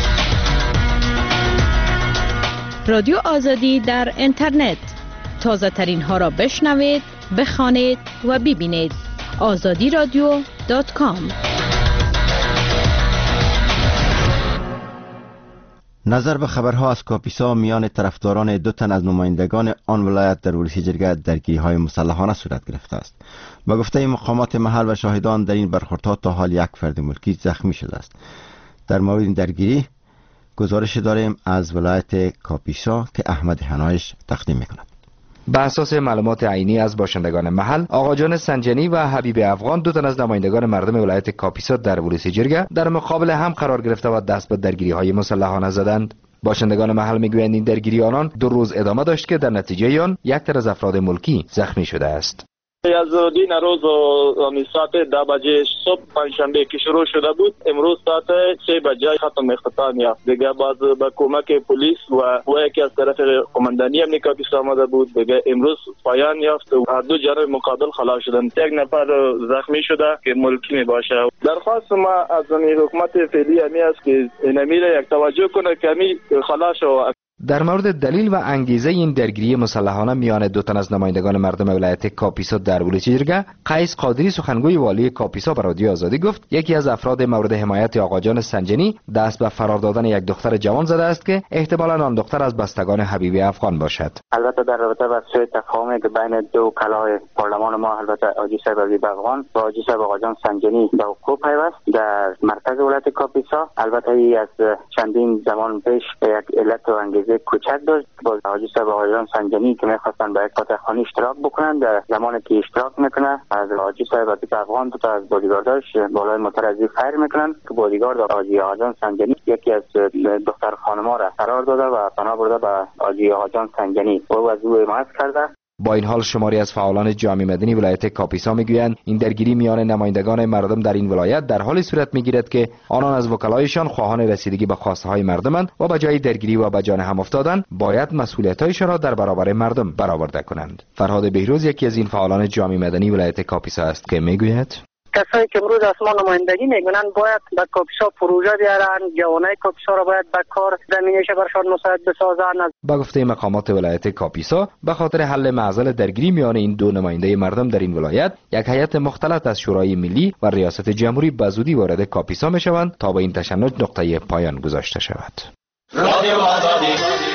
رادیو آزادی در اینترنت، تازه ترین ها را بشنوید، بخوانید و ببینید. آزادی رادیو دات کام. نظر به خبرها از کاپیسا میان طرفداران دو تن از نمایندگان آن ولایت در ولسی جرگه درگیری های مسلحانه صورت گرفته است. با گفته مقامات محل و شاهدان در این برخوردها تا حال یک فرد ملکی زخمی شده است. در مورد این درگیری گزارش داریم از ولایت کاپیسا که احمد حنایش تقدیم میکند. به اساس معلومات عینی از باشندگان محل، آقا جان سنجنی و حبیب افغان دو تن از نمایندگان مردم ولایت کاپیسا در ولسی جرگه در مقابل هم قرار گرفته و دست به درگیری های مسلحانه زدند. باشندگان محل میگویند این درگیری آنان دو روز ادامه داشت که در نتیجه آن یک تن از افراد ملکی زخمی شده است. از دین روز ساعت ده بجه صبح پنجشنبه که شروع شده بود، امروز ساعت سه بجه ختم اختتام یافت. دیگه باز با کمک پلیس و و یکی از طرف قماندانی امنیت کاپیس آمده بود. دیگه امروز پایان یافت و هر دو جانب مقابل خلاص شدند. یک نفر زخمی شده که ملکی می باشه. درخواست ما از حکومت فعلی امی است که این امیر یک توجه کنه که امی خلاص شود. در مورد دلیل و انگیزه این درگیری مسلحانه میان دو تن از نمایندگان مردم ولایت کاپیسا در ولسی جرگه، قیس قادری سخنگوی والی کاپیسا به رادیو آزادی گفت یکی از افراد مورد حمایت آقا جان سنجنی دست به فرار دادن یک دختر جوان زده است که احتمالاً آن دختر از بستگان حبیب افغان باشد. البته در رابطه با سوء تفاهمی که بین دو کلاهای پارلمان ما، البته حاجی صاحب حبیب افغان و حاجی صاحب آقا جان سنجنی به وقوع پیوست در مرکز ولایت کاپیسا. البته ای از چندین زمان پیش یک علت و انگیزه مبارزه کوچک داشت با حاجی صاحب آقایان سنجنی که میخواستن به یک فاتحخوانی اشتراک بکنن. در زمانی که اشتراک میکنه از حاجی صاحب حبیب افغان دو تا از بادیگارداش بالای موتر از فیر میکنن که بادیگارد حاجی آقایان سنجنی یکی از دختر خانم‌ها را قرار داده و پناه برده به حاجی آقایان سنجنی و او از او حمایت کرده. با این حال شماری از فعالان جامعه مدنی ولایت کاپیسا میگویند این درگیری میان نمایندگان مردم در این ولایت در حال صورت میگیرد که آنان از وکلایشان خواهان رسیدگی به خواسته های مردمند و به جای درگیری و به جان هم افتادن باید مسئولیت‌هایشان را در برابر مردم برآورده کنند. فرهاد بهروز یکی از این فعالان جامعه مدنی ولایت کاپیسا است که میگوید کسایی که امروز از ما نمایندگی میکنن باید به کاپیسا پروژه بیارن، جوانای کاپیسا را باید به کار زمینش برشان مساعد بسازن. با گفته مقامات ولایت کاپیسا به خاطر حل معضل درگیری میان این دو نماینده مردم در این ولایت یک هیئت مختلط از شورای ملی و ریاست جمهوری به زودی وارد کاپیسا میشوند تا به این تشنج نقطه پایان گذاشته شود. رادیو آزادی.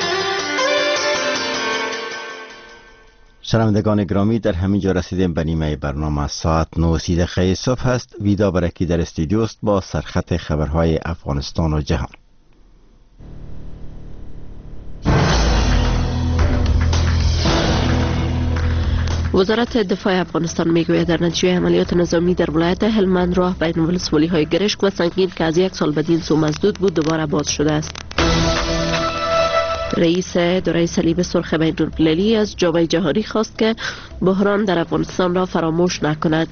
شنوندگان گرامی، در همین جا رسیدیم به نیمه برنامه. ساعت نه و سی دقیقه صبح است. ویدا برکی در استودیو است با سرخط خبرهای افغانستان و جهان. وزارت دفاع افغانستان میگوید در نتیجه عملیات نظامی در ولایت هلمند راه بین ولسوالی های گرشک و سنگین که از یک سال بدین سو مسدود بود دوباره باز شده است. رئیس اداره صلیب سرخ بین‌المللی از جامعه جهانی خواست که بحران در افغانستان را فراموش نکند.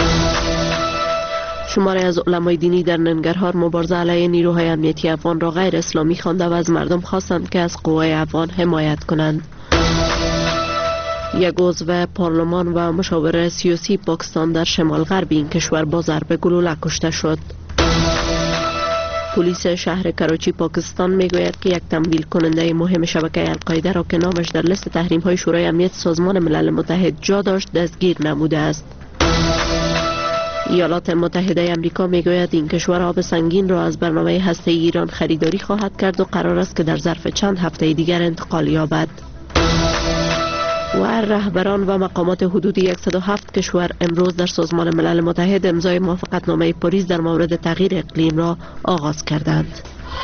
شماری از علمای دینی در ننگرهار مبارزه علیه نیروهای امنیتی افغان را غیر اسلامی خوانده و از مردم خواستند که از قوای افغان حمایت کنند. یک عضو پارلمان و مشاور سیاسی پاکستان در شمال غرب این کشور با ضربه گلوله کشته شد. پلیس شهر کراچی پاکستان میگوید که یک تمویل کننده مهم شبکه القاعده را که نامش در لیست تحریم های شورای امنیت سازمان ملل متحد جا داشت دستگیر نموده است. ایالات متحده امریکا میگوید این کشور آب سنگین را از برنامه هسته ایران خریداری خواهد کرد و قرار است که در ظرف چند هفته دیگر انتقال یابد. و رهبران و مقامات حدود صد و هفت کشور امروز در سازمان ملل متحد امضای موافقتنامه پاریس در مورد تغییر اقلیم را آغاز کردند.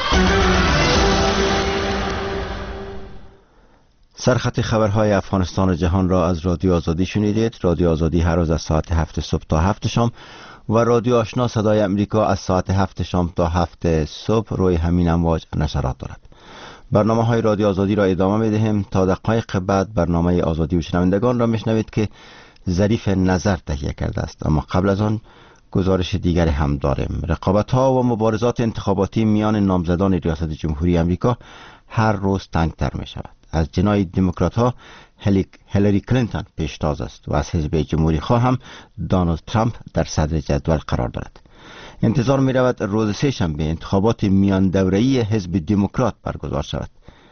سرخط خبرهای افغانستان و جهان را از رادیو آزادی شنیدید. رادیو آزادی هر روز از ساعت هفت صبح تا هفت شام و رادیو آشنا صدای امریکا از ساعت هفت شام تا هفت صبح روی همین امواج نشرات دارد. برنامه های رادیو آزادی را ادامه می دهیم. تا دقایق بعد برنامه آزادی و شنوندگان را میشنوید که ظریف نظر تهیه کرده است. اما قبل از آن گزارش دیگری هم داریم. رقابت ها و مبارزات انتخاباتی میان نامزدان ریاست جمهوری امریکا هر روز تنگتر می شود. از جناح دموکرات ها هیلاری کلینتون پیشتاز است و از حزب جمهوری خواه هم دونالد ترامپ در صدر جدول قرار دارد. انتظار می رود روز سه شنبه انتخابات میان دوره‌ای حزب دموکرات برگزار شود.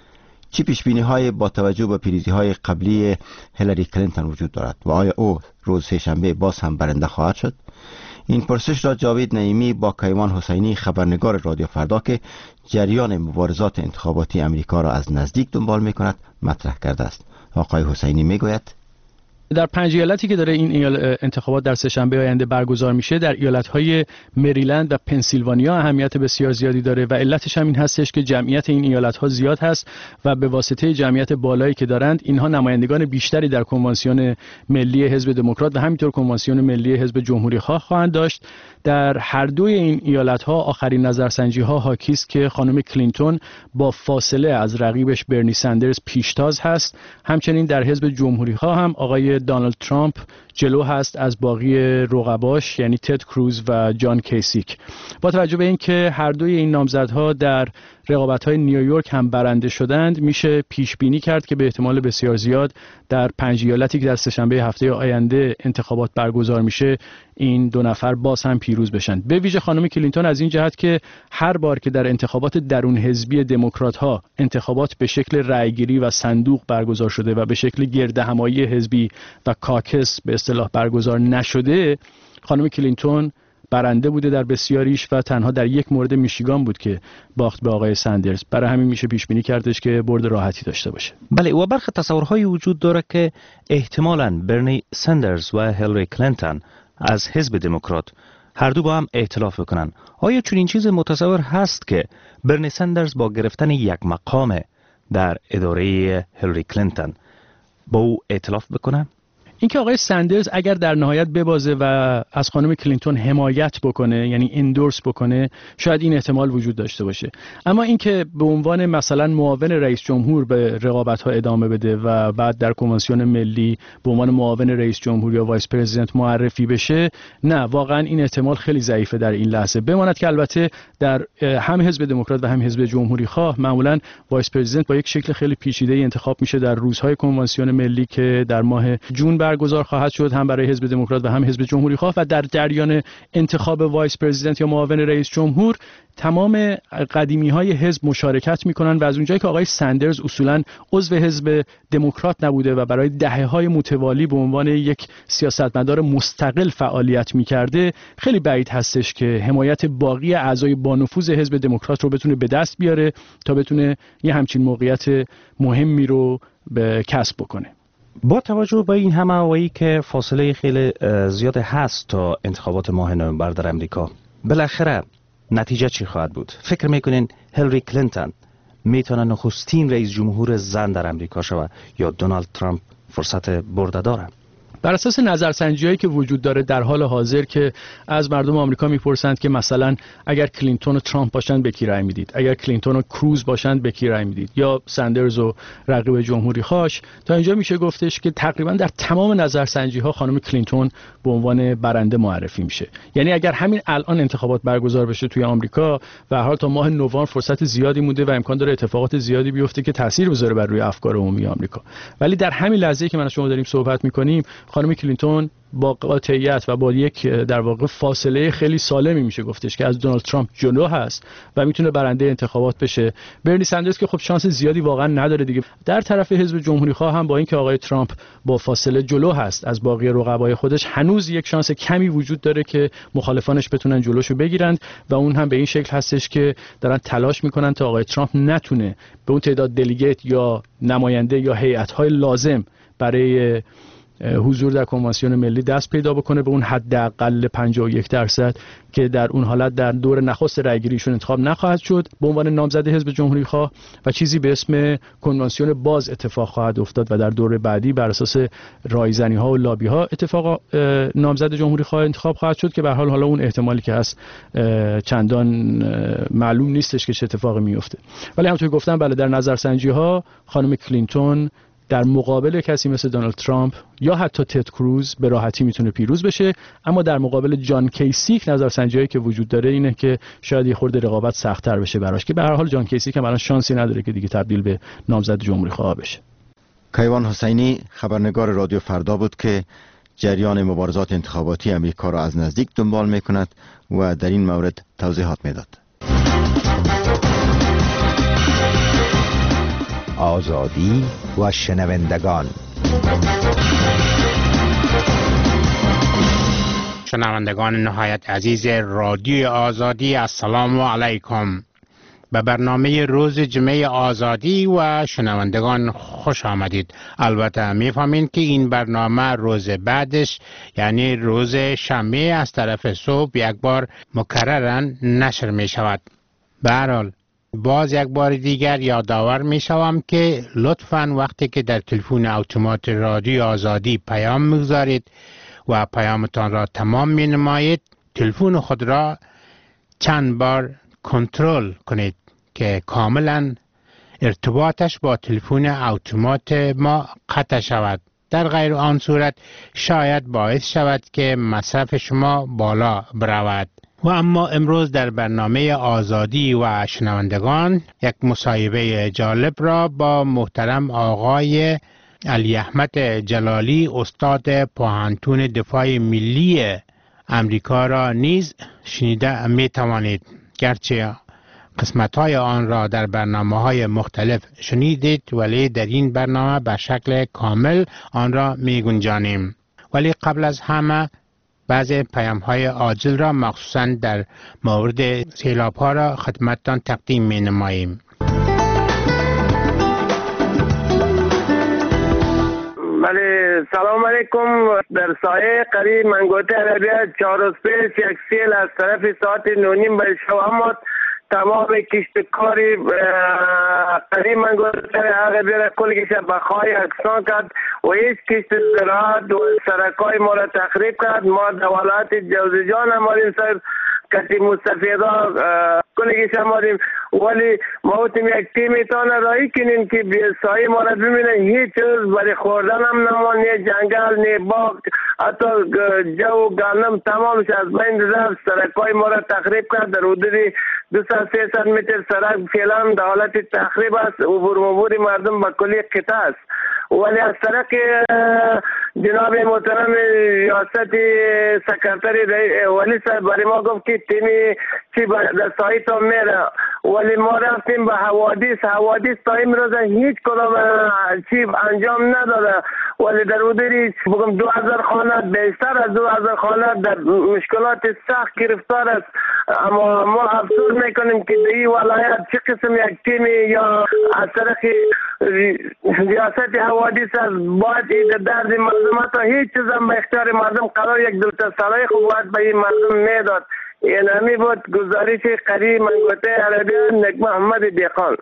چی پیش بینی های با توجه به پیروزی های قبلی هیلاری کلینتون وجود دارد و آیا او روز سه شنبه باز هم برنده خواهد شد؟ این پرسش را جاوید نعیمی با کیوان حسینی خبرنگار رادیو فردا که جریان مبارزات انتخاباتی امریکا را از نزدیک دنبال می کند مطرح کرده است. آقای حسینی می گوید در پنج ایالتی که داره این انتخابات در سه‌شنبه آینده برگزار میشه در ایالت‌های مریلند و پنسیلوانیا اهمیت بسیار زیادی داره و علتش هم این هستش که جمعیت این ایالت‌ها زیاد هست و به واسطه جمعیت بالایی که دارند اینها نمایندگان بیشتری در کنوانسیون ملی حزب دموکرات و همینطور کنوانسیون ملی حزب جمهوری خواه خواهند داشت. در هر دوی این ایالت‌ها آخرین نظرسنجی‌ها حاکی است که خانم کلینتون با فاصله از رقیبش برنی سندرز پیشتاز هست. همچنین در حزب جمهوری خواه هم آقای دونالد ترامپ جلو هست از باقی رقباش یعنی تد کروز و جان کیسیک. با توجه به اینکه هر دوی این نامزدها در رقابت‌های نیویورک هم برنده شدند میشه پیش بینی کرد که به احتمال بسیار زیاد در پنج ایالتی که در سه‌شنبه هفته آینده انتخابات برگزار میشه این دو نفر باز هم پیروز بشن. به ویژه خانم کلینتون از این جهت که هر بار که در انتخابات درون حزبی دموکرات‌ها انتخابات به شکل رأیگیری و صندوق برگزار شده و به شکل گردهمایی حزبی و کاکس به اصطلاح برگزار نشده خانم کلینتون برنده بوده در بسیاریش و تنها در یک مورد میشیگان بود که باخت به آقای سندرز. برای همین میشه پیش بینی کردش که برد راحتی داشته باشه. بله و برخی تصورهای وجود داره که احتمالاً برنی سندرز و هیلاری کلینتون از حزب دموکرات هر دو با هم ائتلاف بکنن. آیا چون این چیز متصور هست که برنی سندرز با گرفتن یک مقام در اداره هیلاری کلینتون با او ائتلاف بکنه؟ اینکه آقای سندرز اگر در نهایت ببازه و از خانم کلینتون حمایت بکنه، یعنی اندورس بکنه، شاید این احتمال وجود داشته باشه. اما اینکه به عنوان مثلا معاون رئیس جمهور به رقابت‌ها ادامه بده و بعد در کنوانسیون ملی به عنوان معاون رئیس جمهور یا وایس پرزیدنت معرفی بشه، نه، واقعا این احتمال خیلی ضعیفه در این لحظه. بماند که البته در هم حزب دموکرات و هم حزب جمهوری خواه معمولا وایس پرزیدنت با یک شکل خیلی پیچیده انتخاب میشه در روزهای کنوانسیون ملی که در ماه جون برگزار خواهد شد، هم برای حزب دموکرات و هم حزب جمهوری خواه. و در جریان انتخاب وایس پرزیدنت یا معاون رئیس جمهور تمام قدیمی های حزب مشارکت میکنن و از اونجایی که آقای سندرز اصولا عضو حزب دموکرات نبوده و برای دهه های متوالی به عنوان یک سیاستمدار مستقل فعالیت میکرده، خیلی بعید هستش که حمایت باقی اعضای با نفوذ حزب دموکرات رو بتونه به دست بیاره تا بتونه یه همچین موقعیت مهمی رو به کسب بکنه. با توجه به این همه هوایی که فاصله خیلی زیاد هست تا انتخابات ماه نوامبر در امریکا، بالاخره نتیجه چی خواهد بود؟ فکر میکنین هیلاری کلینتون میتونه نخستین رئیس جمهور زن در امریکا شود یا دونالد ترامپ فرصت برده داره؟ بر اساس نظرسنجی‌هایی که وجود داره در حال حاضر که از مردم آمریکا میپرسند که مثلا اگر کلینتون و ترامپ باشند به کی رأی میدید، اگر کلینتون و کروز باشند به کی رأی میدید، یا سندرز و رقیب جمهوری خواهش، تا اینجا میشه گفتش که تقریبا در تمام نظرسنجی‌ها خانم کلینتون به عنوان برنده معرفی میشه. یعنی اگر همین الان انتخابات برگزار بشه توی آمریکا و حال تا ماه نوامبر فرصت زیادی مونده و امکان داره اتفاقات زیادی بیفته که تاثیر بذاره بر روی افکار عمومی آمریکا، ولی در همین لحظه‌ای که من شما داریم صحبت می‌کنیم خانم کلینتون با قاطعیت و با یک در واقع فاصله خیلی سالمی میشه گفتش که از دونالد ترامپ جلو هست و میتونه برنده انتخابات بشه. برنی سندرز که خب شانس زیادی واقعا نداره دیگه. در طرف حزب جمهوری خواه هم با اینکه آقای ترامپ با فاصله جلو هست از باقی رقبای خودش، هنوز یک شانس کمی وجود داره که مخالفانش بتونن جلوشو بگیرن و اون هم به این شکل هستش که دارن تلاش میکنن تا آقای ترامپ نتونه به اون تعداد دلیگیت یا نماینده یا هیئت‌های لازم برای حضور در کنوانسیون ملی دست پیدا بکنه، به اون حداقل پنجاه و یک درصد که در اون حالت در دور نخست رأیگیریشون انتخاب نخواهد شد به عنوان نامزد حزب جمهوری خواه و چیزی به اسم کنوانسیون باز اتفاق خواهد افتاد و در دور بعدی بر اساس رایزنی ها و لابی ها اتفاق نامزد جمهوری خواه انتخاب خواهد شد که به هر حال حالا اون احتمالی که هست چندان معلوم نیستش که چه اتفاقی میفته. ولی همونطور که گفتم بله، در نظرسنجی ها خانم کلینتون در مقابل کسی مثل دونالد ترامپ یا حتی تد کروز به راحتی میتونه پیروز بشه، اما در مقابل جان کیسیک نظرسنجی‌هایی که وجود داره اینه که شاید یه خورده رقابت سخت‌تر بشه براش، که به هر حال جان کیسیک هم الان شانسی نداره که دیگه تبدیل به نامزد جمهوری خواه بشه. کیوان حسینی خبرنگار رادیو فردا بود که جریان مبارزات انتخاباتی امریکا را از نزدیک دنبال میکند و در این مورد توضیحات میداد. آزادی و شنوندگان. شنوندگان نهایت عزیز رادیو آزادی، السلام علیکم. به برنامه روز جمعه آزادی و شنوندگان خوش آمدید. البته میفهمین که این برنامه روز بعدش یعنی روز شنبه از طرف صبح یک بار مکررن نشر می شود. به هر حال باز یک بار دیگر یادآور می شوم که لطفاً وقتی که در تلفن اتومات رادیو آزادی پیام میگذارید و پیامتان را تمام می نمایید، تلفن خود را چند بار کنترل کنید که کاملا ارتباطش با تلفن اتومات ما قطع شود. در غیر آن صورت شاید باعث شود که مصرف شما بالا برود. و اما امروز در برنامه آزادی و شنوندگان یک مصاحبه جالب را با محترم آقای علی احمد جلالی، استاد پوهنتون دفاع ملی امریکا را نیز شنیده می توانید، گرچه قسمت های آن را در برنامه های مختلف شنیدید ولی در این برنامه به شکل کامل آن را می گنجانیم. ولی قبل از همه بعضی پیام های عاجل را مخصوصا در مورد سیلاب ها را خدمتتان تقدیم می نماییم. بله، سلام علیکم. در سایه قریب منگوته عربیه چهار روز پیش یک سیل از طرف ساعت نونیم به شب آمد تمام کشتکاری قدیم من گذاشتن هر بیاره کلگیش بخوای اکسان کرد و هیچ کشت زراعت و سرکای ما را تخریب کرد. ما دولت جوزجان آمدیم سر کسی مستفیدا کلگیش آمدیم ولی ما اوتیم یک تیمیتان رایی کنیم که بیسایی ما را ببینه هیچ چیز برای خوردن هم نمان، نه جنگل نه باغ حتی جو گانم تمامش از بین رفت. سرکای ما را تخریب کرد. در حدود دویست تا سیصد متر سرک فعلا در حالت تخریب است. عبور مبور مردم به کلی قطع است. ولی از طرف جناب محترم ریاست سکرتری ولی صاحب برای ما گفت که تیمی چی در سایی تا میره ولی ما رفتیم به حوادث حوادث تا این روز هیچ کدام چی انجام نداده ولی در حدود بگم دو هزار خانه بیشتر از دو هزار خانه در مشکلات سخت گرفتار است. اما ما افسوس میکنیم که در این ولایت چه قسم یک تیمی یا از طرف ریاست حوادث است باید این درد مردم تا هیچ چیز هم به اختیار مردم قرار یک دلتا سرای خوب باید به این مردم میداد. این همی بود گزارش قریب منگوته عربی نک محمد دیقان.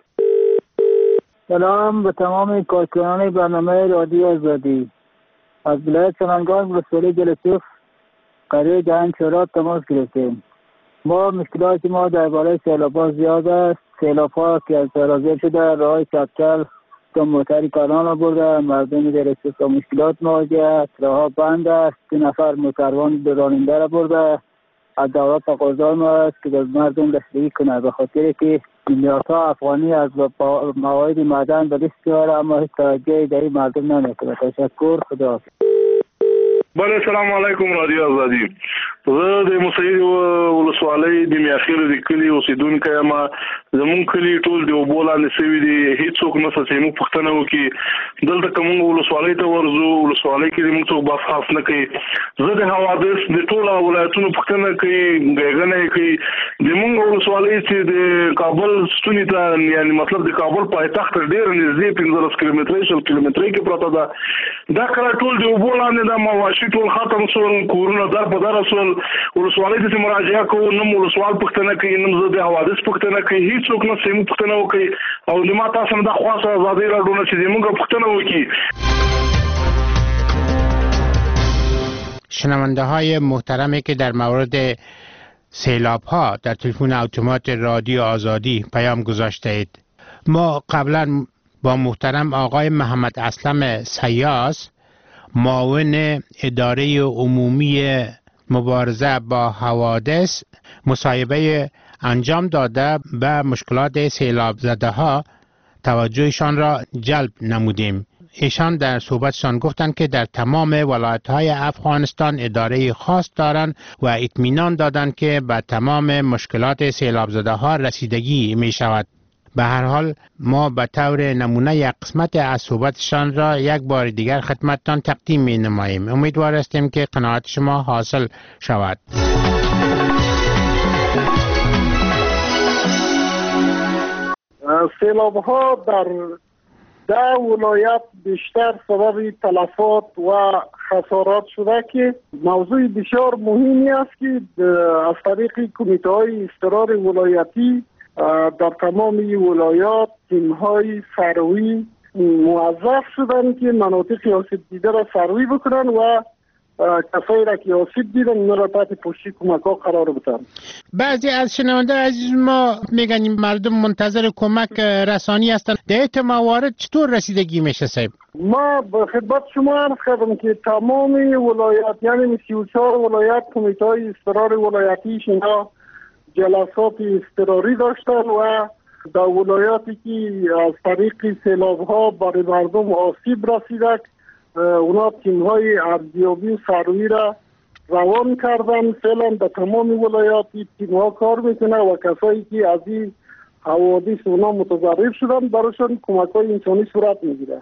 سلام به تمام کارکنان برنامه رادیو آزادی. از ولایت سمنگان ولسوالی جلسوف قریه جهان چرات تماس گرفتیم. ما مشکلات ما درباره سیلاب‌ها زیاد است. سیلاب‌ها که از سرازیر شده راه چپچل تا موتری کاران را برده مردم جلسوف با مشکلات مواجه است. راه بند است. دو نفر موتروان راننده را برده. از دولت تقاضا ما است که به مردم رسیدگی کنه به خاطر که میلیاردها افغانی از مواد معدن به دست میاره اما هیچ توجهی در این مردم نمیکنه. تشکر. خدا. بله سلام علیکم رادیو آزادي. زه د مسعود ولسوالۍ د میاخیر د کلی اوسیدونکو یم. زمون کلی ټول د اوبو لاندې سوي دي. هیڅوک نشته چې موږ پوښتنه وکړي دلته که موږ ولسوالۍ ته ورځو ولسوالۍ کې موږ څوک بس خاص نه کوي. زه د حوادث د ټولو ولایتونو پوښتنه کوي ګېګنه یې کوي. د موږ ولسوالۍ چې د کابل ستوني ته یعنې مطلب د کابل پایتخت ډېر نږدې پنځلس کیلومترۍ شل کیلومترۍ کې پرته ده. دا کله ټول د اوبو لاندې ده. مواشي ټول ختم شول. کورونه در په دره شول. ولسوالۍ ته مراجعه کوو نم ولسوال پوښتنه کوي نم زه د حوادث پوښتنه کوي. هیڅوک نه سیمو پوښتنه وکړي او د ما تاسو نه د خاصه آزادۍ راډیو نه چې موږ پوښتنه وکړي. شنونده های محترمی که در مورد سیلاب ها در تلفن اتومات رادیو آزادی پیام گذاشته اید، ما قبلا با محترم آقای محمد اسلم سیاس معاون اداره عمومی مبارزه با حوادث مصاحبه انجام داده به مشکلات سیلاب زده ها توجهشان را جلب نمودیم. ایشان در صحبتشان گفتند که در تمام ولایت‌های افغانستان اداره خاص دارند و اطمینان دادند که به تمام مشکلات سیلاب زده ها رسیدگی می شود. به هر حال ما به طور نمونه یک قسمت از صحبتشان را یک بار دیگر خدمتتان تقدیم می نماییم. امیدوار هستیم که قناعت شما حاصل شود. سیلاب ها در ده ولایت بیشتر سبب تلفات و خسارات شده که موضوع بسیار مهمی است که از طریق کمیته های استقرار ولایتی در تمام ولایات تیم های سروی موظف شدن که مناطق آسیب دیده را سروی بکنن و کسایی را که آسیب دیدن اونا را تحت پوشش کمک ها قرار بدن. بعضی از شنونده عزیز ما میگن مردم منتظر کمک رسانی هستند. در این موارد چطور رسیدگی میشه صاحب؟ ما به خدمت شما عرض کردم که تمام ولایت یعنی سی و چهار ولایت کمیته های استقرار ولایتیش اینا جلسات اضطراری داشتن و در ولایاتی که از طریق سیلاب ها برای مردم آسیب رسیده اونا تیم های ارزیابی و سروی را روان کردن. فعلا به تمام ولایاتی تیم ها کار میکنه و کسایی که از این حوادث اونا متضرر شدن براشون کمک های انسانی صورت میگیره.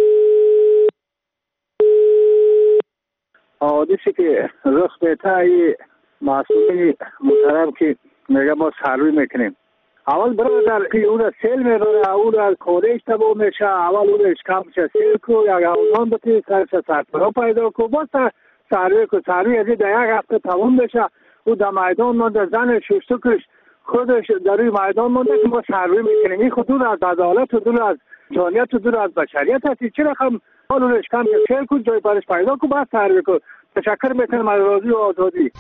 حوادثی که رخ داده مسئولین محترم که میگه ما سروی میکنیم اول برادر که اون سیل میره اون از کورش تبا میشه اول اون اشکام میشه سیل کو یا اون بتی سرش سرپرا پیدا کو باز سروی کو سروی از این یک هفته تمام بشه او در میدان ما در زن ششتکش خودش در روی میدان مونده که ما سروی میکنیم. این خود دور از عدالت و دور از جانیت و دور از بشریت هستی. چرا هم حالونش کم که خیر کن جای برش پیدا کن بعد سروی کن. تشکر میکنم از رادیو آزادی.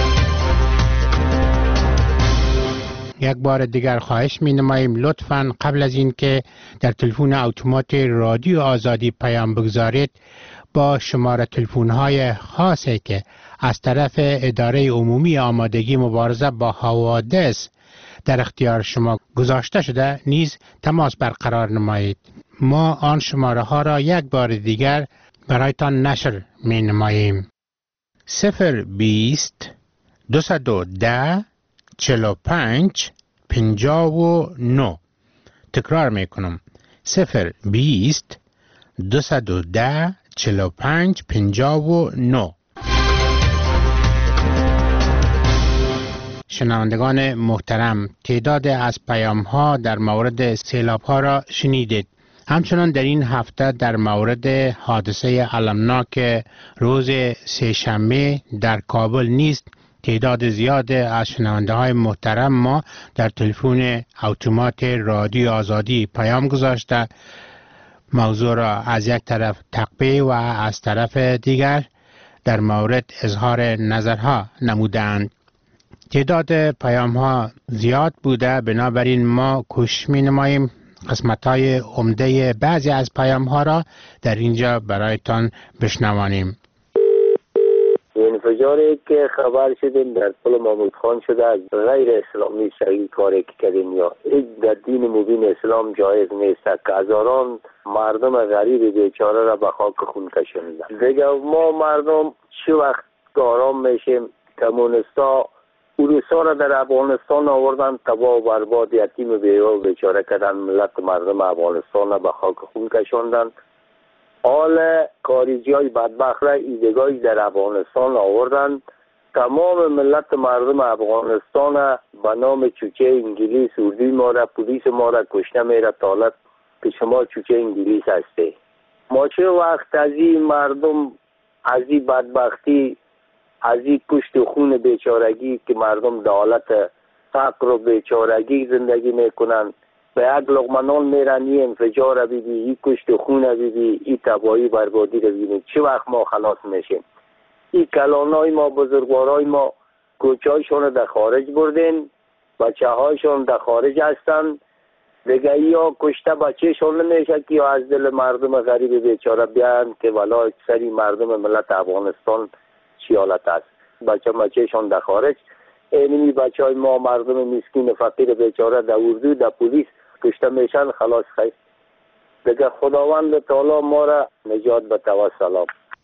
یک بار دیگر خواهش می نماییم لطفاً قبل از این که در تلفن اتومات رادیو آزادی پیام بگذارید با شماره تلفن های خاصی که از طرف اداره عمومی آمادگی مبارزه با حوادث در اختیار شما گذاشته شده نیز تماس برقرار نمایید. ما آن شماره ها را یک بار دیگر برایتان نشر می نماییم. صفر بیست دوصد و ده چهل و پنج پنجاه و نه. تکرار می کنم. صفر بیست دوصد و ده چهل و پنج پنجاه و نه. شنوندگان محترم، تعداد از پیام ها در مورد سیلاب ها را شنیدید. همچنان در این هفته در مورد حادثه المناک روز سه‌شنبه در کابل نیست تعداد زیاد از شنونده های محترم ما در تلفن اتومات رادیو آزادی پیام گذاشته، موضوع را از یک طرف تقبیه و از طرف دیگر در مورد اظهار نظرها نمودند. تعداد پیام ها زیاد بوده، بنابراین ما کوشش می نماییم قسمت های عمده بعضی از پیام ها را در اینجا برایتان بشنوانیم. انفجاری که خبر شدیم در پل محمود خان شده از غیر اسلامی صحیح کاری که کردیم یا هیچ در دین مبین اسلام جایز نیست که هزاران مردم غریب بیچاره را به خاک خون کشوندن. دیگه ما مردم چه وقت آرام میشیم؟ کمونستا اوروسا را در افغانستان آوردن، تباه و برباد، یتیم بیوه و بیچاره کردن، ملت مردم افغانستان را به خاک خون کشوندن. حال خارجی های بدبخت را ایدگاهی در افغانستان آوردن، تمام ملت مردم افغانستان به نام چوچه انگلیس اردوی ما را پولیس ما را کشته میره تالت که شما چوچه انگلیس هسته. ما چه وقت از این مردم از این بدبختی از این کشت و خون بیچارگی که مردم در حالت فقر و بیچارگی زندگی میکنن به یک لقمه نان میرن، این انفجار رو بیدی، این کشت و خون رو بیدی، این تباهی بربادی رو بیدی، چه وقت ما خلاص میشیم؟ این کلانای ما بزرگوارای ما کوچه هایشان در خارج بردین، بچه هایشان در خارج هستن دیگه، یا کشته بچه شان نمیشه که یا از دل مردم غریب بیچاره بیان که ولا اکثری مردم ملت افغانستان چی حالت است. بچه بچه شان در خارج، اینمی بچه های ما مردم مسکین فقیر بیچاره در اردو در پولیس کشته میشن. خلاص خیلی دیگه خداوند تعالی ما را نجات بده و سلام.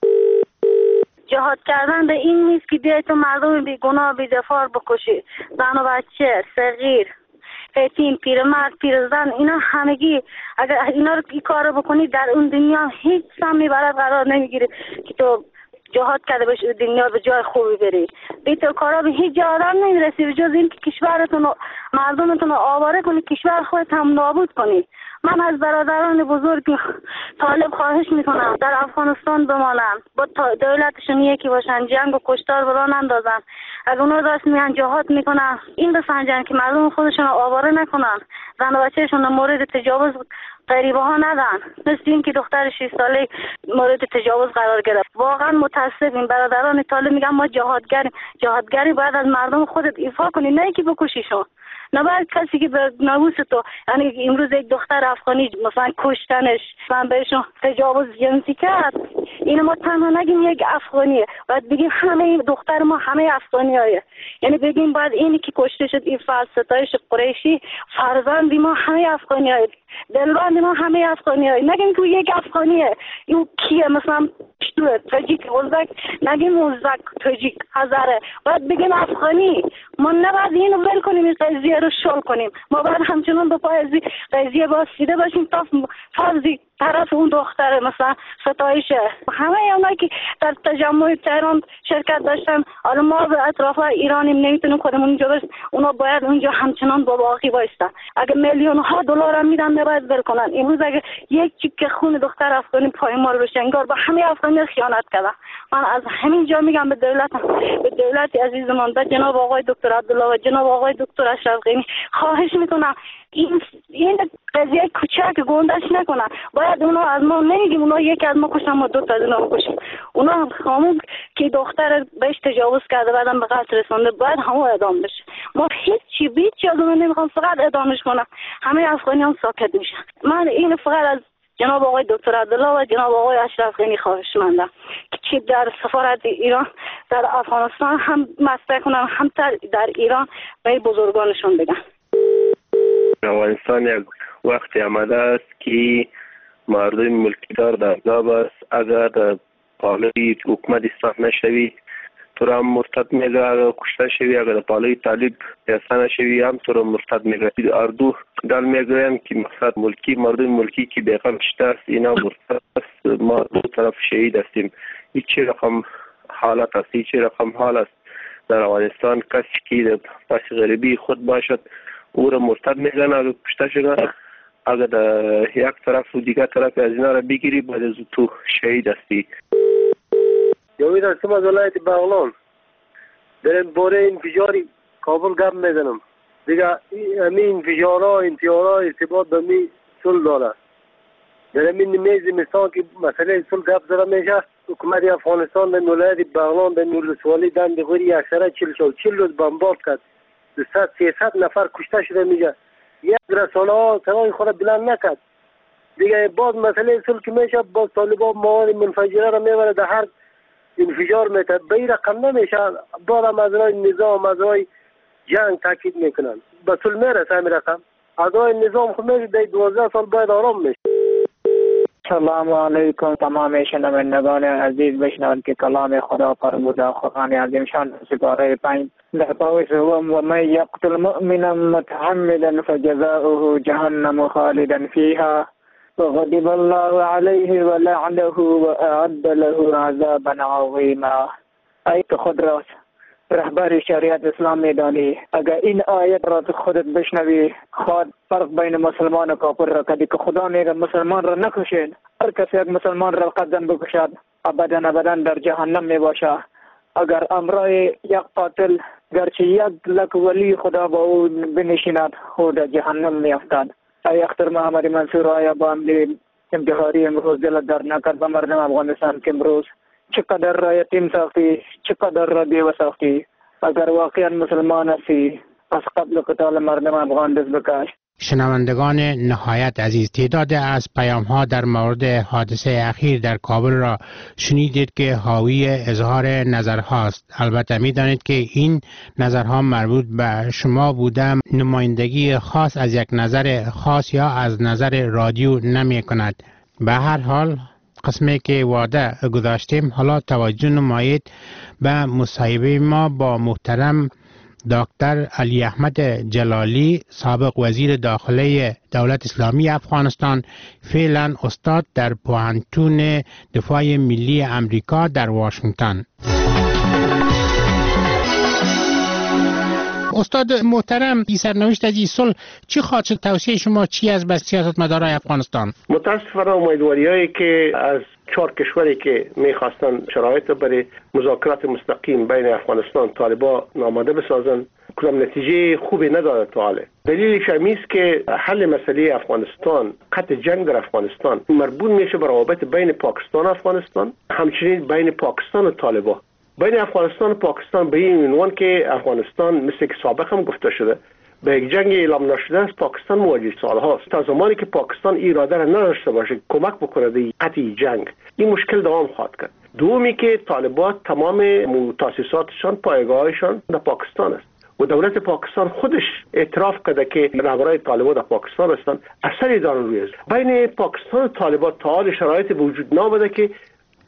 جهاد کردن به این نیست که بیای تو مردم بیگناه بی‌دفاع بکشی، زن و بچه، صغیر، یتیم، پیرمرد، پیرزن، اینا همگی اگر اینا رو این کار بکنی در اون دنیا هیچ سمی برات قرار نمیگیره که تو جهاد کرده بشه دنیا به جای خوبی بری. بی تو کارا به هیچ جا آدم نمیرسی به جز این که کشورتون و مردمتون رو آواره کنی، کشور خودت هم نابود کنی. من از برادران بزرگ طالب خواهش میکنم در افغانستان بمانن، با دولتشون یکی باشن، جنگ و کشتار بران اندازن. اگر اونا دست میان جهاد میکنن این بسنجن که مردم خودشون رو آواره نکنن، زن و بچهشون مورد تجاوز غریبه ها ندن، مثل این که دختر شش ساله مورد تجاوز قرار گرفت. واقعا متاسفیم. برادران طالب میگن ما جهادگریم. جهادگری باید از مردم خودت ایفا کنی، نه که بکشیشون. نباید کسی که به ناموس تو، یعنی امروز یک دختر افغانی مثلا کشتنش، من بهشون تجاوز جنسی کرد، این ما تنها نگیم یک افغانیه، باید بگیم همه دختر ما همه افغانی هایه. یعنی بگیم باید اینی که کشته شد این فرد ستایش قریشی فرزند ما همه افغانی هایه، دلبند ما همه افغانی هایه. نگیم که یک افغانیه، این کیه؟ مثلا پشتوه، تاجیک، ازبک، نگیم ازبک، تاجیک، هزاره، باید بگیم افغانی. ما نباید اینو ول کنیم، این قضیه رو شل کنیم. ما باید همچنان به پای قضیه باسیده باشیم تا فرضی طرف اون دختر مثلا ستایشه. همه اونایی که در تجمع تهران شرکت داشتن، حالا ما به اطراف ایرانی نمیتونیم خودمون اینجا برسیم، اونا باید اونجا همچنان با باقی بایستن. اگه میلیون ها دلار هم میدن نباید ول کنن. امروز اگه یک چیکه خون دختر افغانی پای ما رو بشه، انگار با همه افغانی خیانت کردن. من از همین جا میگم به دولت، به دولت عزیزمان، به جناب آقای دکتر عبدالله و جناب آقای دکتر اشرف غنی خواهش میکنم این این قضیه کوچک گندش نکنن. باید اونا از ما نمیگیم اونا یک از ما کشن ما دو تا از اونا کشیم. اونا همون که دختر بهش تجاوز کرده بعدم به قتل رسونده باید همون اعدام بشه. ما هیچ چی بیت چی از اونا نمیخوام، فقط اعدامش کنم، همه افغانیان ساکت میشن. من این فقط از جناب آقای دکتر عبدالله و جناب آقای اشرف غنی خواهش مندم که چی در سفارت ایران در افغانستان هم مطرح کنن، هم در ایران به بزرگانشون بگن. افغانستان یک وقتی آمده است که مردم ملکیدار در عذاب است. اگر در پالای حکومت اصلاح نشوی تو را مرتد میگه، اگر کشته شوی، اگر در پالای طالب اصلاح نشوی هم تو را مرتد میگه. اردو دل میگویم که مقصد ملکی، مردم ملکی که بیغم کشته است اینا مرتد است، ما دو طرف شهید هستیم. هیچ رقم حالت است، هیچ رقم حال است در افغانستان. کسی که پس غریبی خود باشد او را مرتد میگن، اگر کشته شده، اگر در یک طرف و دیگر طرف از اینا را بگیری بعد از تو شهید هستی. جاوید هستم از ولایت بغلان. در این باره انفجاری کابل گپ میزنم. دیگه این انفجارها انتحارها ارتباط به می صلح داره. در این میز مثال که مسئله صلح گپ زده میشه، حکومت افغانستان در ولایت بغلان در ولسوالی دند غوری اکثره چل شو چل روز بمبارد کرد. دویست سیصد نفر کشته شده میگه. یک رسانه ها صدای خود بلند نکرد. دیگه باز مسئله صلح که میشه باز طالبان مواد منفجره را میبره در هر انفجار میتر به این رقم نمیشه. باز هم از رای نظام از رای جنگ تاکید میکنن به صلح میرسه همین رقم. از رای نظام خود میشه در دوازده سال باید آرام میشه. سلام علیکم تمام شنوندگان عزیز، بشنوید که کلام خدا فرموده قرآن عظیم شان سپاره پنج در پاوش و من یقتل مؤمنا متعمدا فجزاؤه جهنم خالدا فيها وغضب الله عليه ولعنه واعد له عذابا عظیما. ای که خود را رهبر شریعت اسلام میدانی، اگر این آیت را خودت بشنوی خود فرق بین مسلمان و کافر را کردی که خدا میگه مسلمان را نکشید. هر کسی یک مسلمان را قدم بکشد ابدا ابدا در جهنم می باشه. اگر امرای یک قاتل گرچه یک لک ولی خدا با او بنشیند او در جهنم می افتد. ای اختر محمد منصور آیا با امدی انتحاری امروز دل در نکرد به مردم افغانستان که امروز چقدر را یتیم ساختی، چقدر را بیوه ساختی. اگر واقعا مسلمان هستی از قبل قتال مردم افغان دست بکش. شنوندگان نهایت عزیز، تعداد از پیام ها در مورد حادثه اخیر در کابل را شنیدید که حاوی اظهار نظرهاست. البته می دانید که این نظرها مربوط به شما بوده، نمایندگی خاص از یک نظر خاص یا از نظر رادیو نمی کند. به هر حال قسمی که وعده گذاشتیم، حالا توجه نمایید به مصاحبه ما با محترم دکتر علی احمد جلالی، سابق وزیر داخله دولت اسلامی افغانستان، فعلا استاد در پوهنتون دفاع ملی امریکا در واشنگتن. استاد محترم، این سرنوشت از این صلح چی خواهد شد؟ توصیه شما چی از به سیاستمداران افغانستان؟ متاسفانه امیدواری‌هایی که از چهار کشوری که میخواستن شرایط برای مذاکرات مستقیم بین افغانستان طالبان آماده بسازن، کدام نتیجه خوبی نداره تا حاله. دلیلش این است که حل مسئله افغانستان، قطع جنگ در افغانستان مربوط میشه به روابط بین پاکستان و افغانستان، همچنین بین پاکستان و طالبان. بین افغانستان و پاکستان به این عنوان که افغانستان مثل که سابق هم گفته شده به یک جنگ اعلام نشده است، پاکستان مواجه سال هاست. تا زمانی که پاکستان این اراده را نداشته باشه کمک بکنه در قطع جنگ، این مشکل دوام خواهد کرد. دومی که طالبان تمام مؤسساتشان، پایگاهشان در پاکستان است و دولت پاکستان خودش اعتراف کرده که رهبران طالبان در پاکستان هستند. اثری دارن روی است. بین پاکستان و طالبان تا حال شرایط وجود نآمده که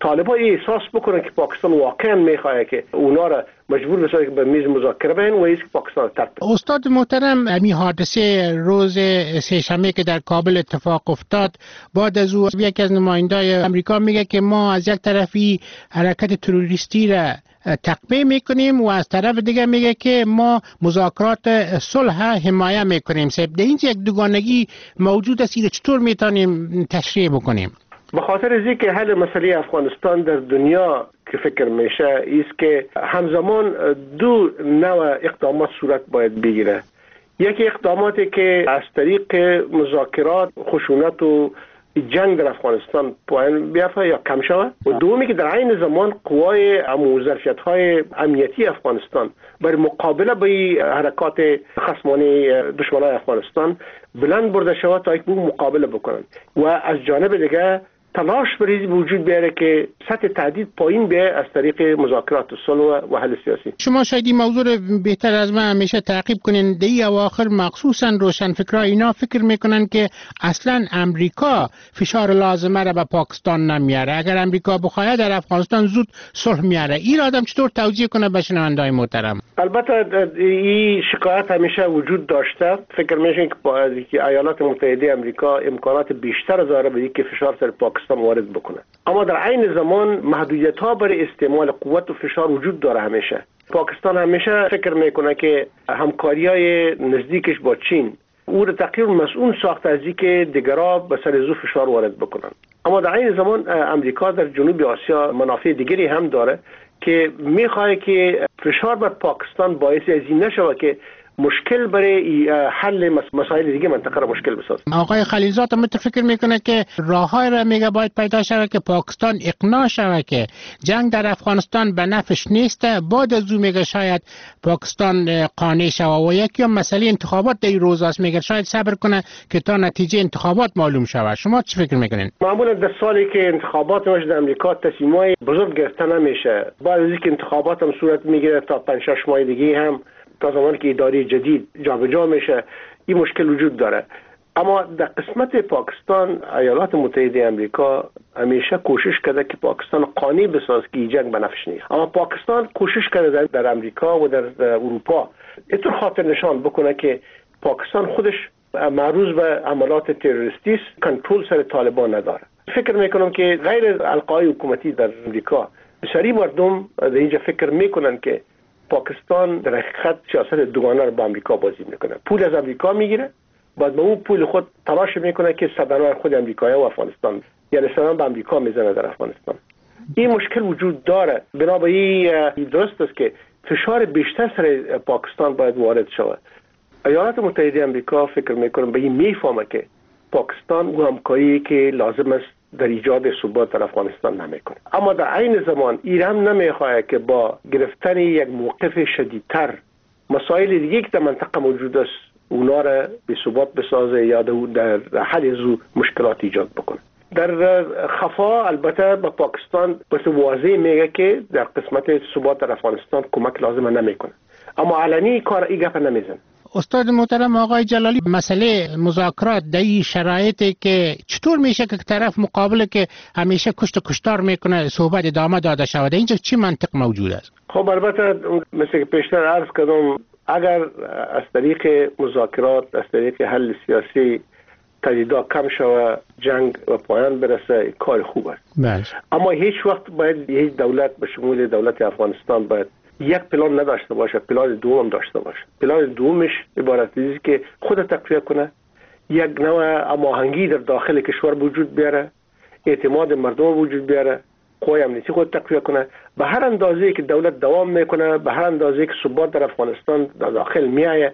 طالبان احساس بکنن که پاکستان واقعا میخواد که اونا را مجبور بسازه که به میز مذاکره بیان و ایست که پاکستان ترک. استاد محترم، امی حادثه روز سه‌شنبه که در کابل اتفاق افتاد، بعد از او یکی از نمایندای امریکا میگه که ما از یک طرفی حرکت تروریستی را تقویه میکنیم و از طرف دیگه میگه که ما مذاکرات صلح حمایه میکنیم. سب در این یک دوگانگی موجود است، اینو چطور میتونیم تشریح بکنیم؟ به خاطر از اینکه حل مسئله افغانستان در دنیا که فکر میشه ایست که همزمان دو نوع اقدامات صورت باید بگیره. یکی اقداماتی که از طریق مذاکرات خشونت و جنگ در افغانستان پایان بیافته یا کم شود، و دومی که در عین زمان قوای و ظرفیت‌های امنیتی افغانستان برای مقابله با حرکات خصمانه دشمنان افغانستان بلند برده شود تا یک بو مقابله بکنند و از جانب دیگه تلاش بریزی وجود بیاره که سطح تهدید پایین بیاره از طریق مذاکرات صلح و حل سیاسی. شما شاید این موضوع رو بهتر از من همیشه تعقیب کنین. دی اواخر مخصوصا روشنفکرها اینا فکر میکنن که اصلا امریکا فشار لازمه را به پاکستان نمیاره. اگر امریکا بخواد در افغانستان زود صلح میاره. این آدم چطور توجیه کنه به شنونده‌های محترم؟ البته این شکایت همیشه وجود داشته. فکر میشن که ایالات متحده امریکا امکانات بیشتر داره به اینکه فشار سر پاکستان وارد بکنه، اما در عین زمان محدودیت ها برای استعمال قوت و فشار وجود داره. همیشه پاکستان همیشه فکر میکنه که همکاری های نزدیکش با چین او را تقریبا مسئول ساخته از اینکه دیگرها به سر زو فشار وارد بکنن، اما در عین زمان امریکا در جنوب آسیا منافع دیگری هم داره که میخواد که فشار بر پاکستان باعث از این نشود که مشکل برای حل مسائل دیگه منطقه را مشکل بسازه. آقای خلیلزاد هم فکر میکنه که راههای را میگه باید پیدا شود که پاکستان اقناع شود که جنگ در افغانستان به نفعش نیست. بعد از او میگه شاید پاکستان قانع شود و یکی هم مسئله انتخابات در این روز است، میگه شاید صبر کنه که تا نتیجه انتخابات معلوم شود. شما چی فکر میکنین؟ معمولا در سالی که انتخابات میشه در امریکا تصمیمای بزرگ گرفته نمیشه. بعد از اینکه انتخابات هم صورت میگیره تا پنج شش ماه دیگه هم تا زمانی که اداره جدید جابجا میشه این مشکل وجود داره. اما در قسمت پاکستان ایالات متحده امریکا همیشه کوشش کرده که پاکستان قانع بساز که این جنگ به نفعش نیست، اما پاکستان کوشش کرده در امریکا و در اروپا اینطور خاطر نشان بکنه که پاکستان خودش معروض به عملات تروریستی است، کنترل سر طالبان نداره. فکر میکنم که غیر القای حکومتی در امریکا بسیاری مردم در اینجا فکر میکنن که پاکستان در حقیقت سیاست دوگانه رو با امریکا بازی میکنه. پول از امریکا میگیره، بعد به اون پول خود تلاش میکنه که صدمه خود امریکایی و افغانستان، یعنی صدمه به امریکا میزنه در افغانستان. این مشکل وجود داره. بنابراین درست است که فشار بیشتر سر پاکستان باید وارد شود. ایالات متحده امریکا فکر میکنم به این میفهمه که پاکستان و همکاری که لازم است در ایجاد ثبات در افغانستان نمیکنه، اما در عین زمان ایران نمیخواد که با گرفتن یک موقف شدیدتر مسائل دیگه که در منطقه موجود است اونا را به ثبات بسازه یا در حل از مشکلات ایجاد بکنه. در خفا البته با پاکستان بس واضح میگه که در قسمت ثبات در افغانستان کمک لازمه نمیکنه، اما علنی کار این گپ نمیزنه. استاد محترم آقای جلالی، مسئله مذاکرات در این شرایطی که چطور میشه که طرف مقابل که همیشه کشت و کشتار میکنه صحبت ادامه داده شود؟ اینجا چی منطق موجود است؟ خب البته مثل که پیشتر عرض کردم، اگر از طریق مذاکرات، از طریق حل سیاسی تهدیدها کم شود، جنگ و پایان برسه، کار خوب است. بله. اما هیچ وقت باید هیچ دولت به شمول دولت افغانستان باید یک پلان نداشته باشه، پلان دوم داشته باشه. پلان دومش عبارت است که خود تقویه کنه، یک نوع هماهنگی در داخل کشور وجود بیاره، اعتماد مردم وجود بیاره، قوای امنیتی خود تقویه کنه. به هر اندازه‌ای که دولت دوام میکنه، به هر اندازه‌ای که ثبات در افغانستان در داخل میایه،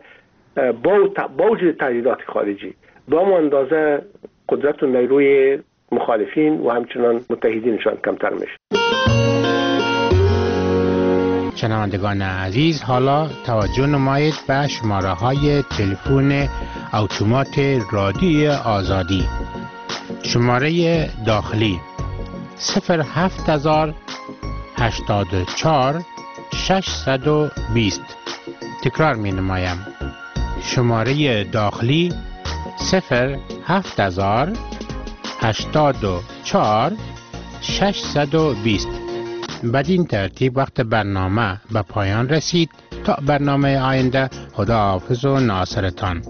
با وجود تهدیدات خارجی، با همون اندازه قدرت و نیروی مخالفین و همچنان متحدینشان کمتر میشه. شنوندگان عزیز، حالا توجه نمایید به شماره های تلفن اتومات رادیوی آزادی. شماره داخلی صفر هفت هزار هشتاد و چهار ششصد و بیست. تکرار می نمایم. شماره داخلی صفر هفت هزار هشتاد و چهار ششصد و بیست. بدین ترتیب وقت برنامه به پایان رسید. تا برنامه آینده، خداحافظ و ناصرتان.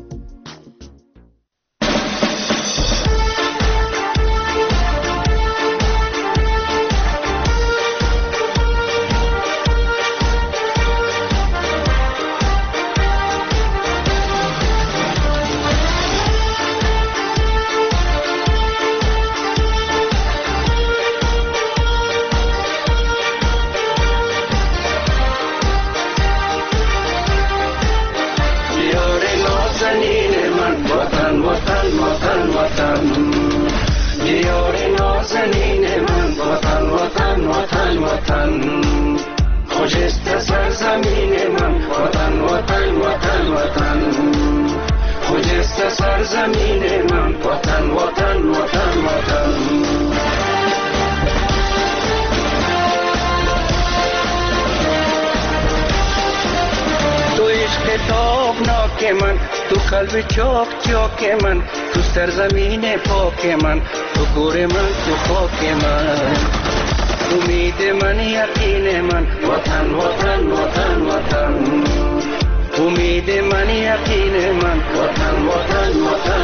خوشست سرزمین من وطن وطن وطن وطن خوشست سرزمین من وطن وطن وطن وطن تو عشق تابناک من، تو قلب چاک چاک من، تو سرزمین پاک من، تو گور من، تو خاک من، امید من، یقین من، وطن وطن وطن وطن، امید من، یقین من، وطن وطن وطن